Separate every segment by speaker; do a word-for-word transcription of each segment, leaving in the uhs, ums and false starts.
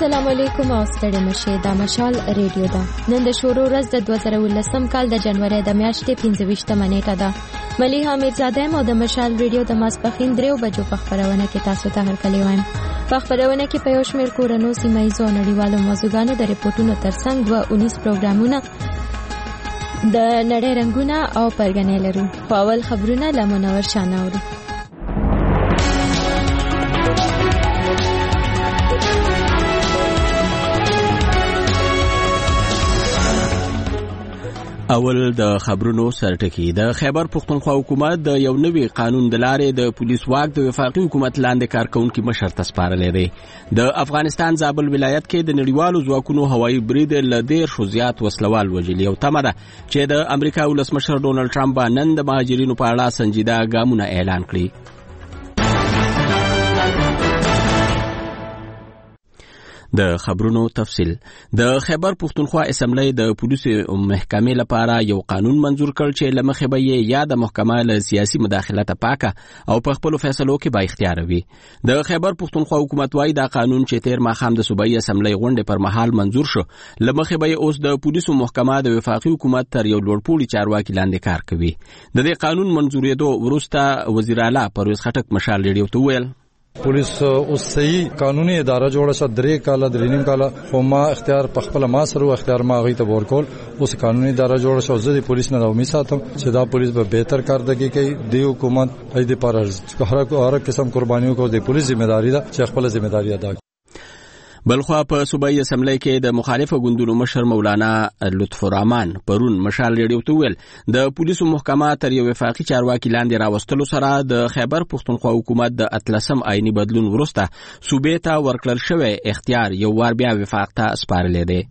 Speaker 1: السلام علیکم او ستړي مشه دا مشال ریډیو ده. نن د شورو ورځ د دوه زره ولسم کال د جنوري د میاشتې پنځه ویشتمه نیټه ده. ملیحه میرزاده مو د مشال ریډیو د ماسپخین دریو بجو په خبرونه کې تاسو ته هرکلی وایم. په خبرونه کې په یو شمېر کورنو سیمایزو نړیوالو موضوعګانو د ریپورتونو ترڅنګ دوه اونیس پروګرامونه د نړۍ رنگونه او پرګنې لرو. په اول خبرونه له منور شانه اورو.
Speaker 2: اول د خبرونو سرټکی. د خیبر پختونخوا حکومت د یو نوي قانون د لارې د پولیس واک د وفاقي حکومت لاندې کارکونکو مشر ته سپارلی دی. د افغانستان زابل ولایت کې د نړیوالو ځواکونو هوایي برید له ډېر شو زیات وسلوال وژلي او تمه ده چې د امریکا ولسمشر ډونالډ ټرمپ به نن د مهاجرینو په اړه سنجیده ګامونه اعلان کړي. د خبرونو تفصیل. د خیبر پختونخوا اسمبلی د پولیسو محکمې لپاره یو قانون منظور کړ چې لمخې به یې یا د محکمه له سیاسي مداخلت پاکه او په خپل فیصلو کې با اختیار وي. د خیبر پختونخوا حکومت وايي دا قانون چې تیر ماښام د صوبایي اسمبلی غونډې پر مهال منظور شو، لمخې به اوس د پولیسو محکمه د وفاقي حکومت تر یو لوړپوړي چارواکي لاندې کار کوي. د دې قانون منظورېدو وروسته وزیر اعلی پرویز خټک مشال ریډیو ته ویل
Speaker 3: پولیس اوس صحیح قانوني اداره جوړه شو، درې کاله درې نیم کاله خو ما اختیار په خپل ما سره اختیار ما غي ته ورکول. اوس قانوني اداره جوړه شو، زه د پولیس نه امید ساتم چې دا پولیس به بهتر کارکړي کوي. د حکومت اې د پر هر قسم قربانیو کو د پولیس ذمہ داری ده چې خپل ذمہ داری ادا کړي.
Speaker 2: بلخوا په صوبایي اسمبلی کې د مخالفه ګوندونو مشر مولانا لطف الرحمن پرون مشال ریډیو ته ویل د پولیسو محکمه تر یو وفاقي چارواکي لاندې راوستلو سره د خیبر پختونخوا حکومت د اتلسم آئینی بدلون وروسته صوبې ته ورکړل شوی اختیار یو وار بیا وفاق ته سپارلی دی.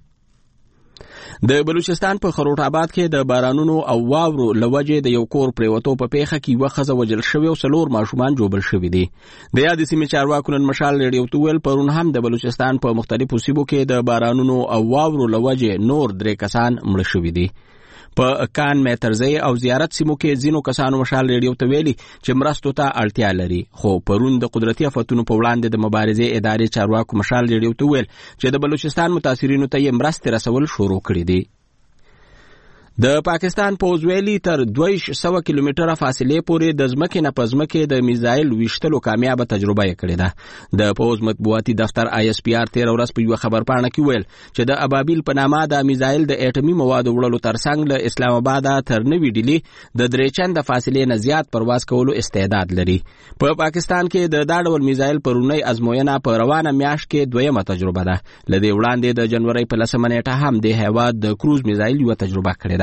Speaker 2: د بلوچستان په خروټ آباد کې د بارانونو او واورو لوجې د یو کور پریوتو په پیښه کې یوه ښځه وژل شوې او څلور ماشومان ژوبل شوي دي. د یادې سیمې چارواکو نن مشال ریډیو ته ویل پرون هم د بلوچستان په مختلفو سیمو کې د بارانونو او واورو لوجې نور درې کسان مړه شوي دي. په کان میترزی او زیارت سیمو کې ځینو کسانو مشال ریډیو ته ویلي چې مرستو ته اړتیا لري، خو پرون د قدرتي آفتونو په وړاندې د مبارزې ادارې چارواکو مشال ریډیو ته ویل چې د بلوچستان متاثرینو ته یې مرستې رسول شروع کړي دي. د پاکستان پوځ ویلي تر دوه سوه کیلومتره فاصلې پورې د ځمکې نه په ځمکې د میزایل ویشتلو کامیابه تجربه یې کړې ده. د پوځ مطبوعاتي دفتر آی اس پی آر تیره ورځ په یوه خبرپاڼه کې ویل چې د ابابیل په نامه د میزایل د اټومي موادو وړلو ترڅنګ له اسلام آباده تر نوي ډیلي د درې چنده فاصلې نه زیات پرواز کولو استعداد لري. په پاکستان کې د دا ډول میزایل پرونی ازموینه په روانه میاشت کې دویمه تجربه ده. له دې وړاندې د جنوري په لسمه نیټه هم د هیواد د کروز میزایل یوه تجربه کړې ده.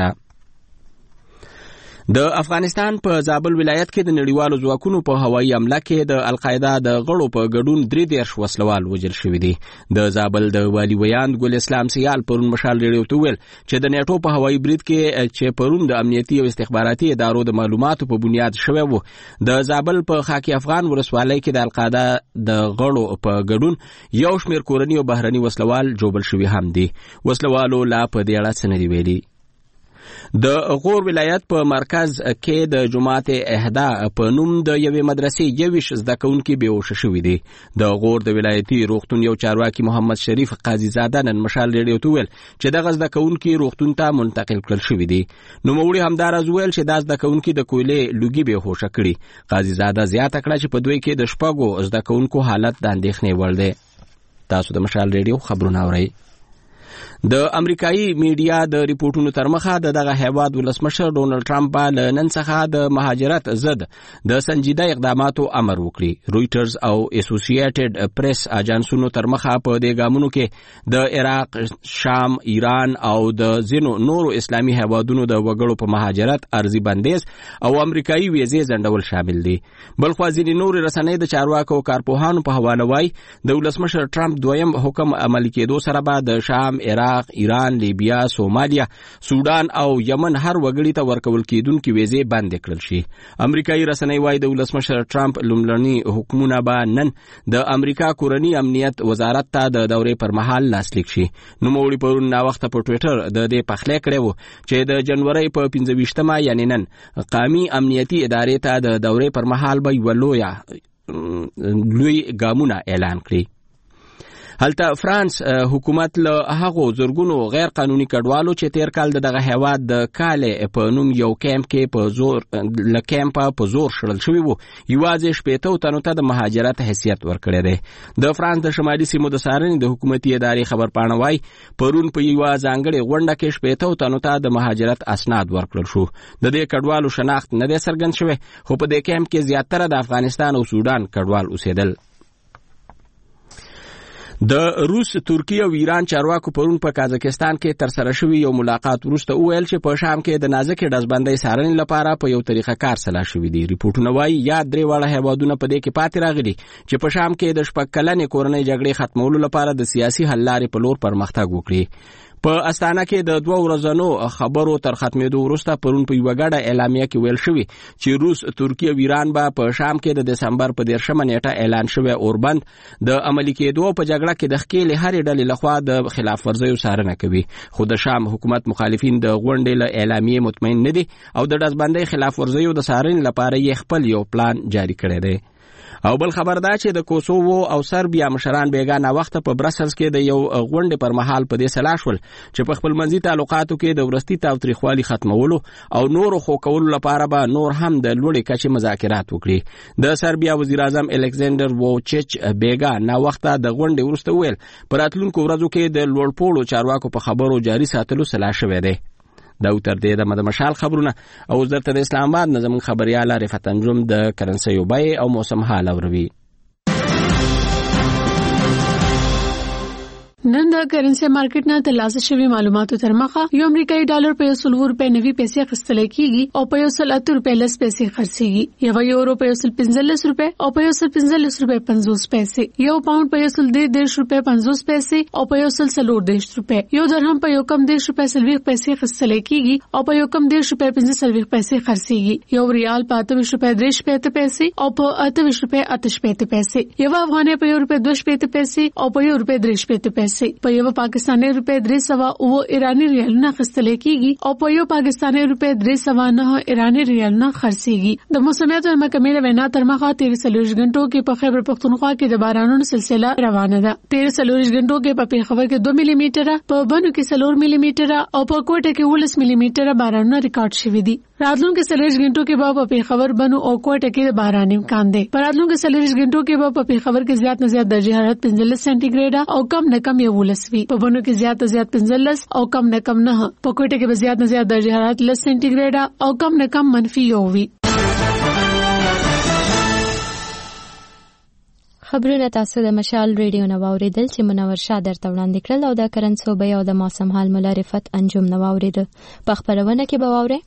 Speaker 2: د افغانستان په زابل ولایت کې د نړیوالو ځواکونو په هوایي حمله کې د القاعده د غړو په ګډون درې دېرش وسلوال وژل شوي دي. د زابل د والي ویاند ګل اسلام سیال پرون مشال ریډیو ته ویل چې د نیټو په هوایي برید کې چې پرون د امنیتي او استخباراتي ادارو د معلوماتو په بنیاد شوی وو، د زابل په خاکی افغان ولسوالۍ کې د القاعده د غړو په ګډون یو شمېر کورني او بهرني وسلوال جوړل شوي هم دي. وسلوالو لا په دې اړه څه نه دي ویلي. د غور ولایت په مرکز کې د جماعت اهدا په نوم د یوې مدرسې یویشت زده کوونکي بېهوشه شوي دي. د غور د ولایتي روغتون یو چارواکي محمد شریف قاضي زاده نن مشال ریډیو ته ویل چې دغه زده کوونکي روغتون ته منتقل کړل شوي دي. نوموړي همداراز ویل چې دا زده کوونکي د کویلې لوګي بېهوشه کړي. قاضي زاده زیاته کړه چې په دوی کې د شپږو زده کوونکو حالت د اندېښنې وړ دی. تاسو د مشال ریډیو خبرونه اورئ. د امریکایي میډیا د ریپورتونو تر مخه د دغه هیواد ولسمشر ډونالډ ټرمپ له نن څخه د مهاجرت ضد د سنجیده اقداماتو امر وکړي. رویټرز او اسوسییټډ پریس اجانسونو تر مخه په دې ګامونو کې د عراق، شام، ایران او د ځینو نورو اسلامي هیوادونو د وګړو په مهاجرت ارزي بندیز او امریکایي ویزې ځنډول شامل دي. بلخوا ځینې نورې رسنۍ د چارواکو او کارپوهانو په حواله وایي د ولسمشر ټرمپ دویم حکم عملي کېدو سره به د شام، عراق، ایران، لیبیا، سومالیا، سودان او یمن هر وګړي ته ورکول کېدونکې ویزې بندې کړل شي. امریکایي رسنۍ وایي د ولسمشر ټرمپ لومړني حکمونه به نن د امریکا کورني امنیت وزارت ته د دورې پر مهال لاسلیک شي. نوموړي پرون ناوخته په ټویټر د دې پخلی کړی و چې د جنوري په پنځه ویشتمه یعنې نن قومي امنیتي ادارې ته د دورې پر مهال به یوه لویه لوی ګامونه اعلان کړي. هلته فرانس حکومت له هغو زورګونو غیر قانوني کډوالو چې تیر کال دغه هیواد د کاله په نوم یو کیمپ کې په زور ل کیمپ په زور شړل شوی وو یوازې شپږ تنو ته د مهاجرت حیثیت ورکړی دی د فرانس د شمالي سیمو د څارنې د حکومتي ادارې خبرپاڼه وايي پرون په یو ځانګړي غونډه کې شپږ تنو ته د مهاجرت اسناد ورکړل شو د دې کډوالو شناخت نه دی څرګند شوی خو په دې کیمپ کې زیاتره د افغانستان او سودان کډوال اوسېدل د روس، ترکیه او ایران چارواکو پرون په قازقستان کې تر سره شوی یو ملاقات وروسته وویل چې په شام کې د نازکې ډزبندۍ څارنې لپاره په یو طریقه کار سلا شوی دی. ریپورتونه وايي یا درې واړه هیوادونه په دې کې پاتې راغلي چې په شام کې د شپږ کلنې کورنۍ جګړې ختمولو لپاره د سیاسي حل لارې په لور پرمختګ وکړي. په استانه کې د دوه ورځنو خبرو تر ختمېدو وروسته پرون په یوه ګډه اعلامیه کې ویل شوي چې روس، ترکیه او ایران به په شام کې د دسمبر په دېرشمه نیټه اعلان شوی اوربند د عملي کېدو په جګړه کې د ښکېلې هرې ډلې لخوا د خلاف ورزیو څارنه کوي. خو د شام حکومت مخالفین د غونډې له اعلامیې مطمئن نه دي او د ډزبندۍ خلاف ورزیو د څارنې لپاره یې خپل یو پلان جاري کړی دی. او بل خبر دا چې د کوسوو او سربیا مشران بیګا نا وخت په برسلز کې د یو غونډې پر مهال په دې سلا شول چې په خپل منځي تعلقاتو کې د ورستي تاوتریخوالي ختمولو او نورو خو کولو لپاره به نور هم د لوړې کچې مذاکرات وکړي. د سربیا وزیر اعظم الکساندر ووچیچ بیګا نا وخت د غونډې وروسته ویل پر راتلونکو ورځو کې د لوړپوړو چارواکو په خبرو جاري ساتلو سلا شوی دی. دا تر دې د مده مشال خبرونه او وزارت د اسلام آباد نظم خبريال رفعت انجم د کرنسي بیه او موسم حال اوروي.
Speaker 4: نن د کرنسي مارکیټ نه ترلاسه شوی معلوماتو تر مخه یو امریکایي ډالر په یو سل روپے نوي پیسې خرڅل کیږي او په یو سل اته روپے لس پیسې خرڅيږي. یو یورو په یو سل پنځلس روپے او په یو سل پنځلس روپے پنځوس پیسې. یو پاوند په یو سل دېرش روپے پنځوس پیسې او په یو سل څلور دېرش روپے. یو درهم په یو کم دېرش روپے سلويخ پیسې خرڅل کیږي او په یو کم دېرش روپے پنځه سلويخ پیسې خرڅيږي. یو ریال په اته ویشت روپے درې شپېته پیسې او په اته ویشت روپے اته شپېته پیسې. یو افغانۍ په یو روپے دوه شپېته پیسې او په یو روپے درې شپېته پیسې. په یو پاکستاني روپے درې سوه او ایرانی ریالونه خرڅل کیږي او په یو پاکستاني روپے درې سوه نه ایرانی ریالونه خرڅيږي. د موسمیات محکمې وینا تر مخه تیر څلور غنټو کې په خیبر پختونخوا کې د بارانونو سلسله روانه ده. تیر څلور غنټو کې په پیښور کې دوه ملي میټره، په بنو کې څلور ملي میټره او په کوټه کې ولس ملي میټره بارانونه ریکارډ شوي دي. راتلونکو څلور غنټو کې به په پیښور، بنو او کوټه کې باران امکان دی. په راتلونکو څلور غنټو کې به په پیښور کې زیات نه زیات درجه حرارت پنځلس سانتي ګریډ او کم نه کم یو وي. په بنو کې زیات زیات پنځلس او کم نه کم نه. په کوټه کې به زیات نه زیات درجه حرارت لس سانتي ګریډ او کم نه کم منفي یو وي.
Speaker 1: خبرونه تاسو د مشال ریډیو نو اوریدل چې منور شاه درته وړاندې کړل او د کرنسو بیه او د موسم حال ملارفت انجم نو اوریدل. په خبرونه کې به واورئ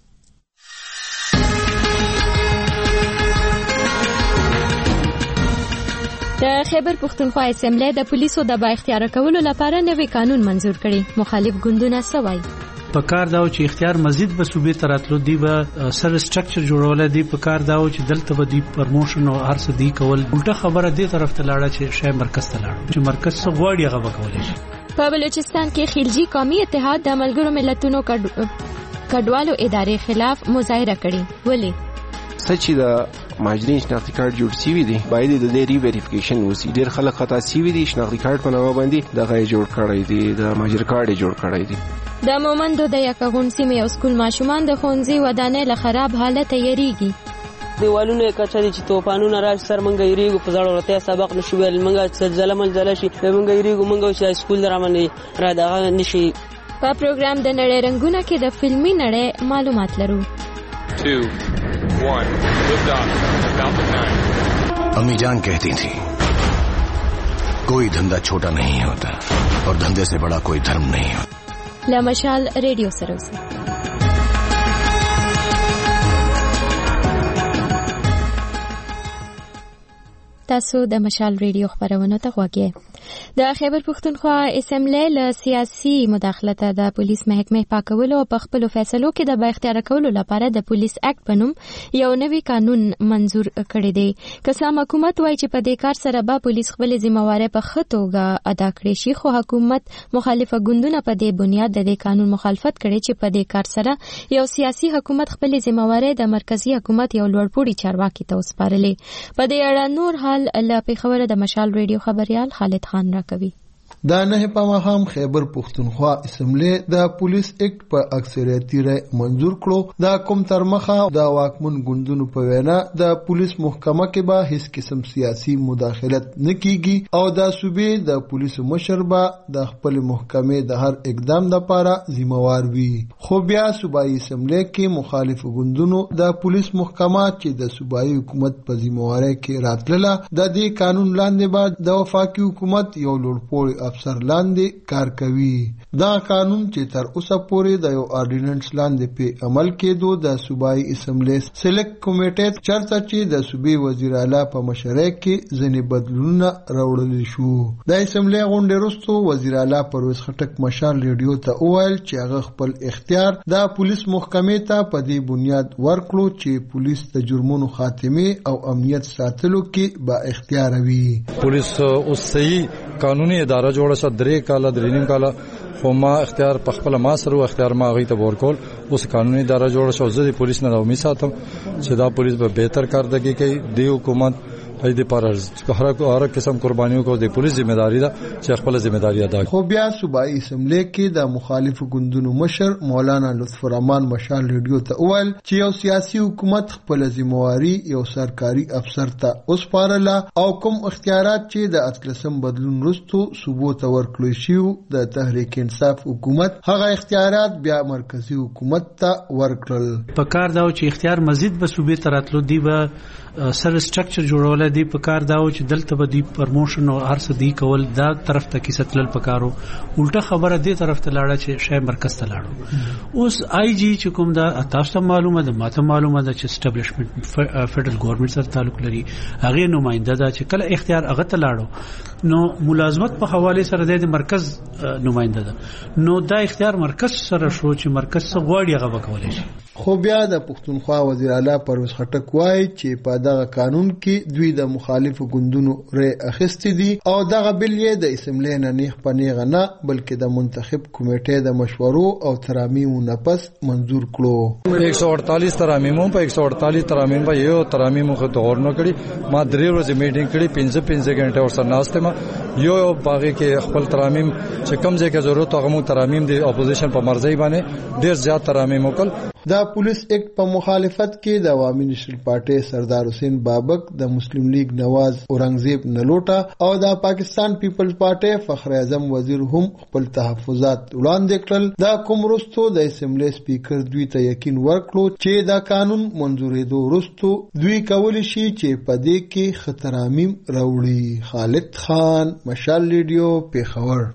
Speaker 1: د خیبر پختونخوا اسمبلی د پولیسو د با اختیار کولو لپاره نوی قانون منزور کړي. مخالف ګوندونه سوای
Speaker 5: په کار داو چې اختیار مزید به صوبې تراتلو دی به سر سټرکچر جوړول دی. په کار داو چې دلته به دی پرموشن او هر څه دی کول. الټه خبره دی طرف ته لاړه چې شای مرکز ته لاړه چې مرکز څه غواړي هغه وکولای شي.
Speaker 1: په بلوچستان کې خلجی قومي اتحاد د ملګرو ملتونو کډوالو ادارې خلاف مظاهره کړې. ولی
Speaker 6: سچې د مهاجرین شناختی کارت جوړ شوی دی باید د دې ری ویریفیکیشن وسی. ډیر خلک خطا شوی دي شناختی کارت په نامه باندې دغه جوړ کړی دی، د مهاجر کارت جوړ کړی دی.
Speaker 1: د مومندو د یکغون سیمې او سکول ماشومان د ښوونځي ودانۍ له خراب حالت یریږي.
Speaker 7: دیوالونه کچري چې توپانونه راشي سر منګ یریږي په ځړ ورته سبق نشو ویل منګ زلزلہ ملزله شي منګ یریږي منګ چې سکول درامنې را دغه نشي.
Speaker 1: په پروګرام د نړۍ رنگونه کې د فلمي نړۍ معلومات لرو.
Speaker 8: अम्मी जान कहती थी कोई धंधा छोटा नहीं होता और धंधे से बड़ा कोई धर्म नहीं होता.
Speaker 1: لمشال ریډیو سره اوسئ. تاسو د مشال ریډیو خبرونه ته غواړئ. د خیبر پختونخوا اسمبلی له سیاسي مداخلته د پولیس محکمې پاکولو او په خپلو فیصلو کې د با اختیار کولو لپاره د پولیس اکټ په نوم یو نوی قانون منزور کړی دی. که سم حکومت وایي چې په دې کار سره به پولیس خپل ذمہواري په ښه توګه ادا کړي شي، خو حکومت مخالفه ګوندونه په دې بنیاد د دې قانون مخالفت کړي چې په دې کار سره یو سیاسي حکومت خپل ذمہواري د مرکزی حکومت یو لوړپوړي چارواکي ته وسپارلې. په دې اړه نور حال له پیښور د مشال ریډیو خبريال خالد خان را کوي.
Speaker 9: دا نه په مخام خیبر پښتونخوا اسمبلی د پولیس اکټ په اکثریتي رای منزور کړو. دا کوم تر مخه د واکمن ګوندونو په وینا د پولیس محکمه کې به هیڅ قسم سیاسي مداخلت نه کیږي او د صوبې د پولیسو مشر به د خپل محکمې د هر اقدام لپاره ذمہوار وي. خو بیا صوبایي اسمبلی کې مخالف ګوندونو د پولیس محکمه چې د صوبایي حکومت په ذمہواری کې راتلله د دې قانون لاندې بعد د وفاقي حکومت یو لوړپوړی افسر لاندې کار کوي. دا قانون چې تر اوسه پورې د یو آرډیننس لاندې په عمل کېدو د صوبایي اسمبلی سلیکټ کمیټې چرته چې د صوبې وزیر اعلی په مشرۍ کې ځینې بدلونونه راوړل شو. د اسمبلی غونډې وروسته وزیر اعلی پرویز خټک مشال ریډیو ته وویل چې هغه خپل اختیار د پولیس محکمې ته په دې بنیاد ورکړو چې پولیس د جرمونو خاتمه او امنیت ساتلو کې با اختیار وي.
Speaker 3: پولیس اوس صحیح قانوني اداره جوړه شو درې کاله درې نیم کاله خو ما اختیار په خپل ما سره اختیار ما غي ته ورکول. اوس قانوني اداره جوړه شو زه د پولیس نه امید ساتم چې دا پولیس به بهتر کارکړي کوي. د حکومت د پارز هر هر قسم قربانیو کو د پولیس ذمہ داری ده چې خپل ذمہ داری ادا کړي.
Speaker 9: خو بیا صوبایي اسمبلی کې د مخالفو ګوندونو مشر مولانا لطف الرحمن مشال ریډیو ته وویل چې یو سیاسي حکومت خپل ذمہواری یو سرکاري افسر ته وسپارله او کوم اختیارات چې د اتلسم بدلون وروسته صوبو ته ورکړل شو د تحریک انصاف حکومت هغه اختیارات بیا مرکزی حکومت ته ورکړل.
Speaker 5: په کار دا چې اختیار مزید به صوبې ته راتلو دی به سر سټرکچر جوړول دی په کار دا چې دلته به دی پرموشن او هر څه دی کول دا طرف ته کیسه تلل پکارو. الټه خبره دی طرف ته لاړه چې شای مرکز ته لاړو. اوس آی جی چې کوم دا تاسو ته معلومه ده ماته معلومه ده چې اسټابلیشمنت فدرل ګورنمنت سره تعلق لري هغه نماینده ده چې کله اختیار هغه ته لاړو نو ملازمت په حواله سره د مرکز نماینده ده نو دا اختیار مرکز سره شو چې مرکز څه غواړي هغه وکولای شي.
Speaker 9: خو بیا د پښتونخوا وزیر اعلی پرویز خټک وایي چې په دغه قانون کې دوی د مخالفو ګوندونو رای اخیستې دي او دغه بل یې د اسمبلی نه نیغ په نیغه نه بلکې د منتخب کمیټې د مشورو او ترامیم نه پس منظور کړو.
Speaker 3: ایک سو اڑتالیس ترامیم په ایک سو اڑتالیس ترامیم په یو ترامیم خو د غورنو کړي ما درې ورځې میټینګ کړي پنځه پنځه غنټه ور سره ناشته ما یو یو باغې کې خپل ترامیم چې کم ځای کې ضرورت هغه مو ترامیم د اپوزیشن په مرزي باندې ډیر زیات ترامیم وکړ.
Speaker 9: د پولیس اکټ په مخالفت کې د عوامي نېشنل پارټي سردار حسین بابک د مسلم لیگ نواز اورنګزیب نلوټا او د پاکستان پیپلز پارټي فخر اعظم وزیر هم خپل تحفظات وړاندې کړل. دا کوم وروسته د اسمبلی سپیکر دوی ته یقین ورکړو چې دا قانون منزورېدو وروسته دوی کولی شي چې په دې کې خطرامیم راوړي. خالد خان مشال ریډیو پیښور.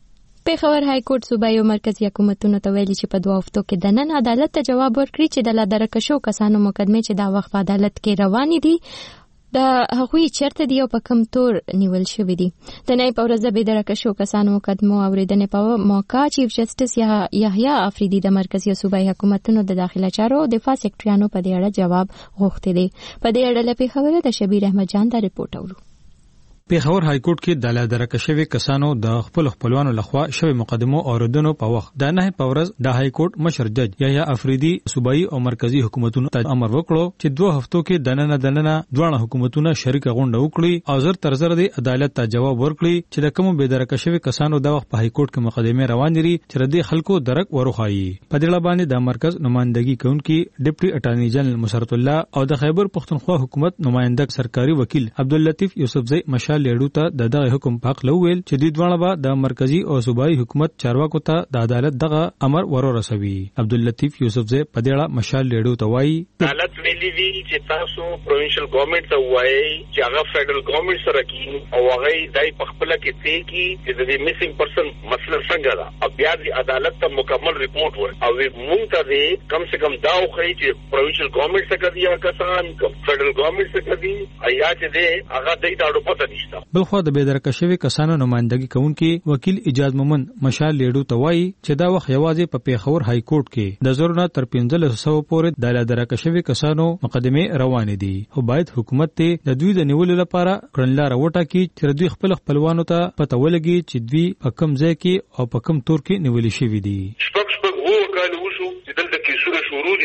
Speaker 1: پیښور های کورټ صوبایي او مرکزی حکومتونو ته ویلي چې په دوه هفتو کې د نن عدالت ته جواب ورکړي چې د لادرکه شو کسانو مقدمه چې دا وخت په عدالت کې روانې دي د هغوی چرته دی او په کوم تور نیول شوی دی. د نای په ورځ د بدرکه شو کسانو مقدمه اوریدنې په موقع چیف جسټس یحیی افریدی د مرکزی صوبایي حکومتونو د داخله چارو او دفاع سکرټریانو په دې اړه جواب غوښتي دي. په دې اړه له پیښور د شبیر احمد جان دا رپورټ اورو.
Speaker 10: پیښور های کورټ کې د لادرکه شوی کسانو د خپل خپلوانو لخوا شوی مقدمو اوریدنو په وخت د نه په ورځ د های کورټ مشر جج یحیی افریدی صوبایي او مرکزی حکومتونو ته امر وکړو چې دوه هفتو کې د نن د نن دوه حکومتونه شریک غونډه وکړي او زر تر زر د عدالت ته جواب ورکړي چې د کوم بدرکه شوی کسانو د وخت په های کورټ کې مقدمه روان دي چې د خلکو درک ورخایي. په دې باندې د مرکز نمائندګي کوونکی ډیپټي اټارنی جنرال مسرت الله او د خیبر پختونخوا حکومت نمائنده سرکاري وکیل عبداللطیف یوسفزئی مشال لیډو ته د دغه حکم په حق لویل چې دوی دواړه به د مرکزی او صوبایي حکومت چارواکو ته د عدالت دغه امر ورورسوي. عبداللطیف یوسفزئی په دې اړه مشال لیډو ته وایي
Speaker 11: عدالت ویلي دي چې تاسو پروینشل ګورنمنت ته وایي چې هغه فدرل ګورنمنت سره کی او هغه دای په خپل کې ته کی چې د میسنګ پرسن مسله څنګه ده او بیا د عدالت ته مکمل ریپورت ور او موږ ته دې کم سے کم دا وخی چې پروینشل ګورنمنت څخه دی یا کسان فدرل ګورنمنت څخه دی ایا چې دې هغه دای دا پته نشته.
Speaker 10: خو د بدرکه شوی کسانو نمائندګي کوونکی وکیل ایجاد مومن مشال لیډو ته وایي چې دا وخت یوازې په پیښور های کورټ کې د زرونه تر پنځه سوه پورې د لادرکه شوی کسانو مقدمه روان دي او باید حکومت ته د دوی د نیولو لپاره کړنلاره وټاکي چې دوی خپل خپلوانو ته پته ولګي چې دوی په کوم ځای کې او په کوم تور کې نیول شوی دي.
Speaker 11: شپږ شپږ وو کال وشو چې دلته کې سوره شروع دي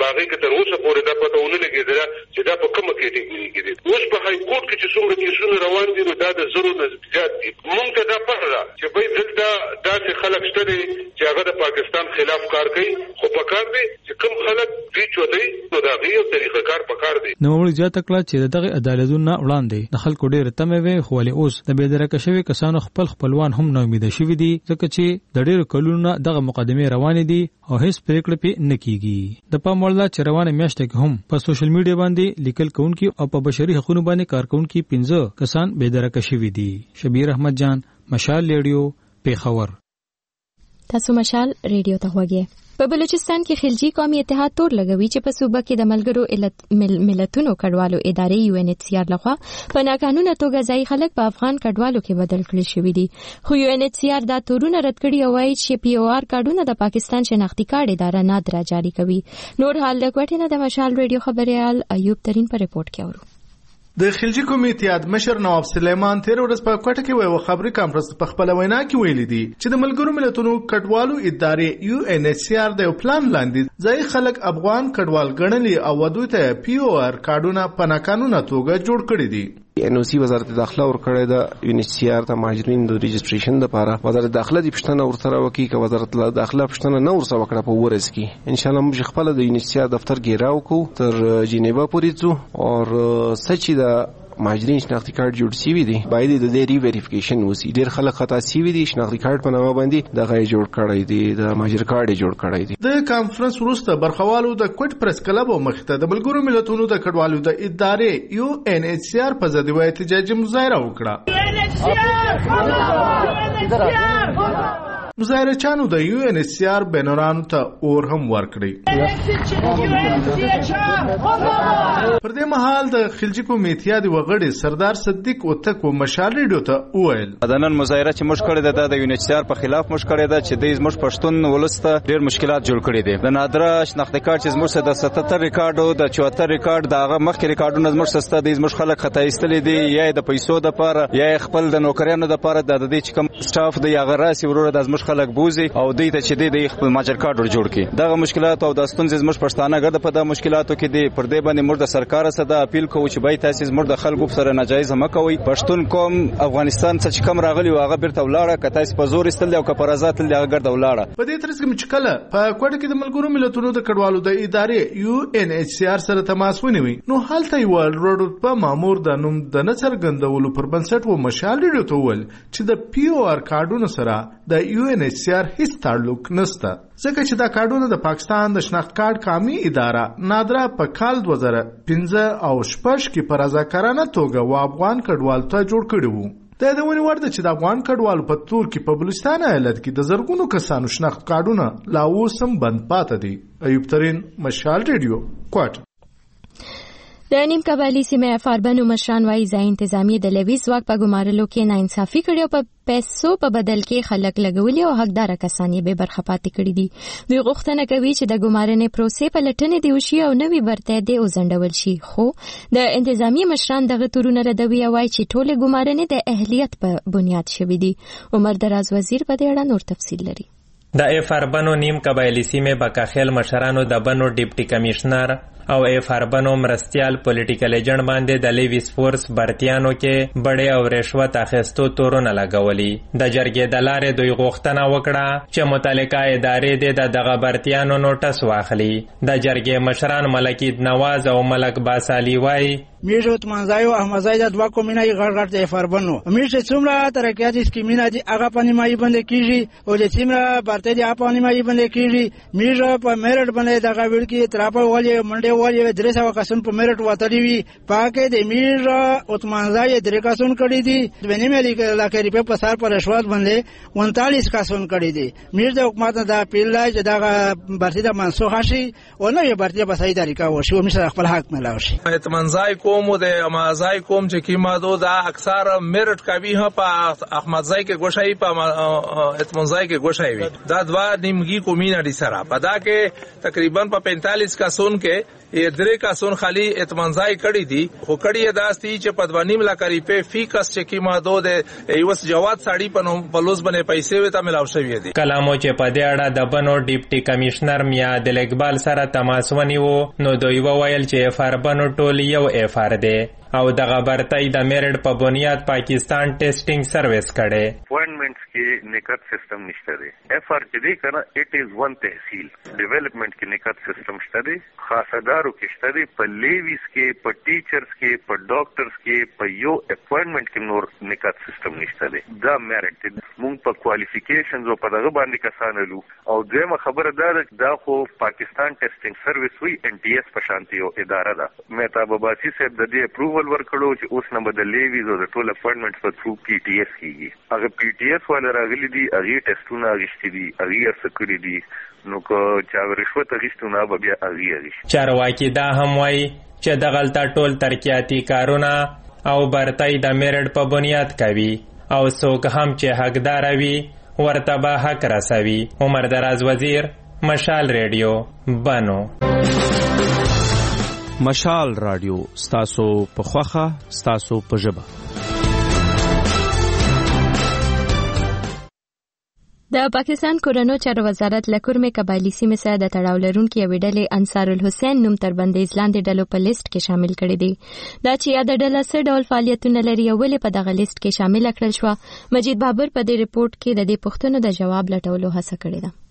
Speaker 11: باغې کې تر اوسه پورې دا پته ونه لګېدله چې دا په کومه کېټګوري کې دي. اوس په های کورټ کې چې څومره کیسونه روان دي نو دا د زرو نه زیات دي. موږ ته دا پته ده چې بای دلته داسې خلک شته دي چې هغه د پاکستان خلاف کار کوي، خو په کار دی چې کوم خلک دوی چوتای نو دا غي یو طریقه کار په کار دی.
Speaker 10: نو موږ زیاته کړه چې دغه عدالتونه وړاندې د خلکو ډېر تمه وي، خو ولې اوس د بېدرکه شوی کسانو خپل خپلوان هم نو امید شوي دي ځکه چې د ډېرو کلونو دغه مقدمه روانې دي او هیڅ پریکړه پې نه کیږي. د پام وړ ده چې روانه میاشت کې هم په سوشل میډیا باندې لیکل کوونکي او په بشري حقوقو باندې کار کوونکي پنځه کسان بېدرکه شوي دي. شبیر احمد جان، مشال ریډیو، پیښور.
Speaker 1: تاسو مشال ریډیو ته وګورئ. په بلوچستان کې خلجی قومي اتحاد تور لګوي چې په صوبه کې د ملګرو ملتونو کډوالو ادارې یو ان ایچ سی آر لخوا په ناقانونه توګه ځای خلک په افغان کډوالو کې بدل کړي شوي دي، خو یو ان ایچ سی آر دا تورونه رد کړي او وایي چې پی او آر کارډونه د پاکستان شناختی کارت اداره نادره جاری کوي. نور حال د کوټې نه د مشال ریډیو خبريال ایوب ترين په ریپورت کې اورو.
Speaker 12: د خلجی قومي اتحاد مشر نواب سلیمان تیر ورځ په کوټه کې یو خبري کانفرنس په خپل وینا کې ویلي دي چې د ملګرو ملتونو کډوالو ادارې یو ان ایچ سی آر د پلان لاندې ځای خلک افغان کډوال ګڼلي او ودوی ته پی او آر کارډونه په ناقانونه توګه جوړ کړي دي.
Speaker 6: ان او سی وزارت داخله ور کړی د یو ان ایچ سی آر ته مهاجرین د ریجستریشن لپاره وزارت داخله د پښتنه ورته وکي که وزارت داخله پښتنه نه ورسره وکړه په ورس کې ان شاء الله موږ خپل د یو ان ایچ سی آر دفتر ګیراو کو تر جنیوا پورې ځو او سچې د مهاجرین شناختی کارت جوړ شوی دی، باید د دې ری ویریفیکیشن وسی. ډیر خلک خطا شوی دي، شناختی کارت په نامه باندې د غي جوړ کړی دی، د مهاجر کارت جوړ کړی دی.
Speaker 12: د کانفرنس وروسته برخوالو د کوټ پریس کلب او مخته د ملګرو ملتونو د کډوالو د ادارې یو ان ایچ سی آر په ضد احتجاجي مظاهره وکړه. مظاهره چانو د یو ان ایچ سی آر بنرانو ته اور هم ورکړي. پر دې مهال د خلجی قومي اتحاد وغړي سردار صدیق اوتک او مشال ریډیو ته وویل
Speaker 13: د نن مظاهره چې موږ کړې ده د یو ان ایچ سی آر په خلاف موږ کړې ده چې د زموږ پښتون ولسته ډېر مشکلات جوړ کړي دي. د نادره شناختی کارت چې زموږ سره د ستتر ریکارډ او د چوهتر ریکارډ دغه مخکې ریکارډونه زموږ سره د زموږ خلک خطا ایستلې دي، یا د پیسو د لپاره یا خپل د نوکریانو د لپاره د دې چې کوم سټاف د یغه راسي وروره د زموږ خلک بوزي او دوی ته چې د خپل ماجر کارت جوړ کړي. دغه مشکلات او د ستونزې زموږ پښتانه ګرد په د مشکلاتو کې دي. پر دې باندې موږ د سرکار سره د اپیل کوو چې بای تاسو زموږ د خلکو سره ناجایز هم کوي. پښتون قوم افغانستان څخه کم راغلی او هغه بیرته ولاړه، که تاسو په زور استل او که پر آزاد تل هغه ګرد ولاړه.
Speaker 12: په دې ترڅ کې چې کله په کوټه کې د ملګرو ملتونو د کډوالو د ادارې یو ان ایچ سی آر سره تماس ونیوي نو هلته یو روډ په مامور د نوم د نڅرګندولو پر بنسټ و مشال ریډیو ته ویل چې د پی او آر کارډونو سره د یو ان ایچ سی آر هیڅ تعلق نشته، ځکه چې دا کارډونه د پاکستان د شناخت کارت قومي اداره نادره په کال دوه زره پنځه او شپږ کې په رضاکارانه توګه و افغان کډوال ته جوړ کړی وو. دا د ونی ورده چې د افغان کډوالو په تور کې په بلوچستان ایالت کې د زرګونو کسانو شناخت کارډونه لا اوس هم بند پاتې دي. ایوب ترين، مشال ریډیو، کوټ.
Speaker 1: د نیم قبایلی سیمه فاربن او مشران وايي ځای انتظامی د لوي ځواک په ګمارلو کې ناانصافي کړې او په پیسو په بدل کې خلک لګولي او حقدار کسان یې به برخه پاتې کړي دي. دوی غوښتنه کوي چې د ګمارنې پروسې په لټنې دی وشي او نوي برته دی او ځنډول شي، خو د انتظامی مشران دغه تورونه ردوي او وايي چې ټول ګمارنې د اهلیت په بنیاد شوي دي. عمر دراز وزیر په دې اړه نور تفصیل لري.
Speaker 14: د افاربنو نیم قبایلی سیمه بکاخیل مشرانو د بنو ډیپټي کمشنر او افاربنو مرستیال پولیټیکل ایجنټ باندې د لیویس فورس برتیانو کې بڑے او رشوت اخیستو تورونه لګولي. د جرګې د لارې دوی غوښتنه وکړه چې متعلقه ادارې د دغه برتیانو نوټس واخلي. د جرګې مشران ملکید نواز او ملک باسالی وایي
Speaker 15: میشه اتمنځای او احمدزای د دوه کومینه غړ غړ د افاربنو میشه څومره ترقیات سکیمینه دي هغه په نیمایي باندې کیږي او د څومره برته دي په نیمایي باندې کیږي. میشه په میرټ باندې دغه ویل کې تراپه ولې منډه ولې درې سو کسان په میرټ وتلی وي پاکه د میشه اتمنځای درې کسان کړي دي د نیمه لکه ریپه په سر پر رشوت باندې انتالیس کسان کړي دي. میشه د حکومت د اپیل لای چې دغه برته د منسوخ شي او نه یې برته په صحیح طریقه وشي او میشه خپل حق ملاوي.
Speaker 16: اتمنځای کو قوم د امازای قوم چې کیما دو دا اکثر میرټ کوي ها په احمدزای کې ګوشای په اتمنزای کې ګوشای وي دا دوا نیمګي کومینه دي سره پدا کې تقریبا په پینتالیس کا سون کې یې درې کا سون خالی اتمنزای کړي دي خو کړي داستی چې په دوانیم لا کری په فیکس چې کیما دو د ایوس جواد ساړي په پلوز باندې پیسې وته ملاو شوی دي
Speaker 14: کلامو چې په دې اړه د بنو ډیپټي کمشنر میا د اقبال سره تماس ونیو نو دوی وویل چې اف آر بنو ټول یو اف آر دی او د خبرتای د میرټ په بنیاد پاکستان ټیسټینګ سرویس کړي
Speaker 17: اپوائنټمنټس کې نکات سیستم نشته دی اف آر چې دی کنه اټ از ون تحصیل ډیولپمنٹ کې نکات سیستم شته دی خاصدارو کې شته دی په لیویز کې په ټیچرز کې په ډاکټرز کې په یو اپوائنټمنٹ کې نور نکات سیستم نشته دی دا میرټ مونږ په کوالیفیکیشنز او په دغه باندې کسانلو او دیمه خبره دا ده دا خو پاکستان ټیسټینګ سرویس وی ان ټي اس په شانتي او اداره ده مهتاب عباسي صاحب د دې اپروول ورکړو چې اوس نه بدل لیویز او د ټول اپوائنټمنټ په ثرو پی ټي اس کیږي هغه پی ټي اس ولا راغلي دي هغه ټیسټونه غشتي دي هغه سکري دي نو کو چا رشوت غشتونه به بیا هغه غشتي
Speaker 14: چارواکي دا هم وایي چې د غلطه ټول ترقیاتی کارونه او برتای د میرټ په بنیاد کوي او څوک هم چې حقدار وي ورته به حق رسوي. عمر دراز وزیر، مشال ریډیو، بنو.
Speaker 2: مشال رادیو ستاسو په خوخه ستاسو په ژبه.
Speaker 1: د پاکستان کورنو چارو وزارت لکورمه قبایلی سیمه سره د تړاو لرونکو یو ډلې انصار الحسین نوم تر بندیز لاندې ډلو په لیست کې شامل کړي دي. دا چې یاد ډله څه ډول فعالیتونه لري او ولې په دغه لیست کې شامل کړل شو، مجید بابر په دې ریپورت کې د دې پوښتنو د جواب لټولو هڅه کړې ده.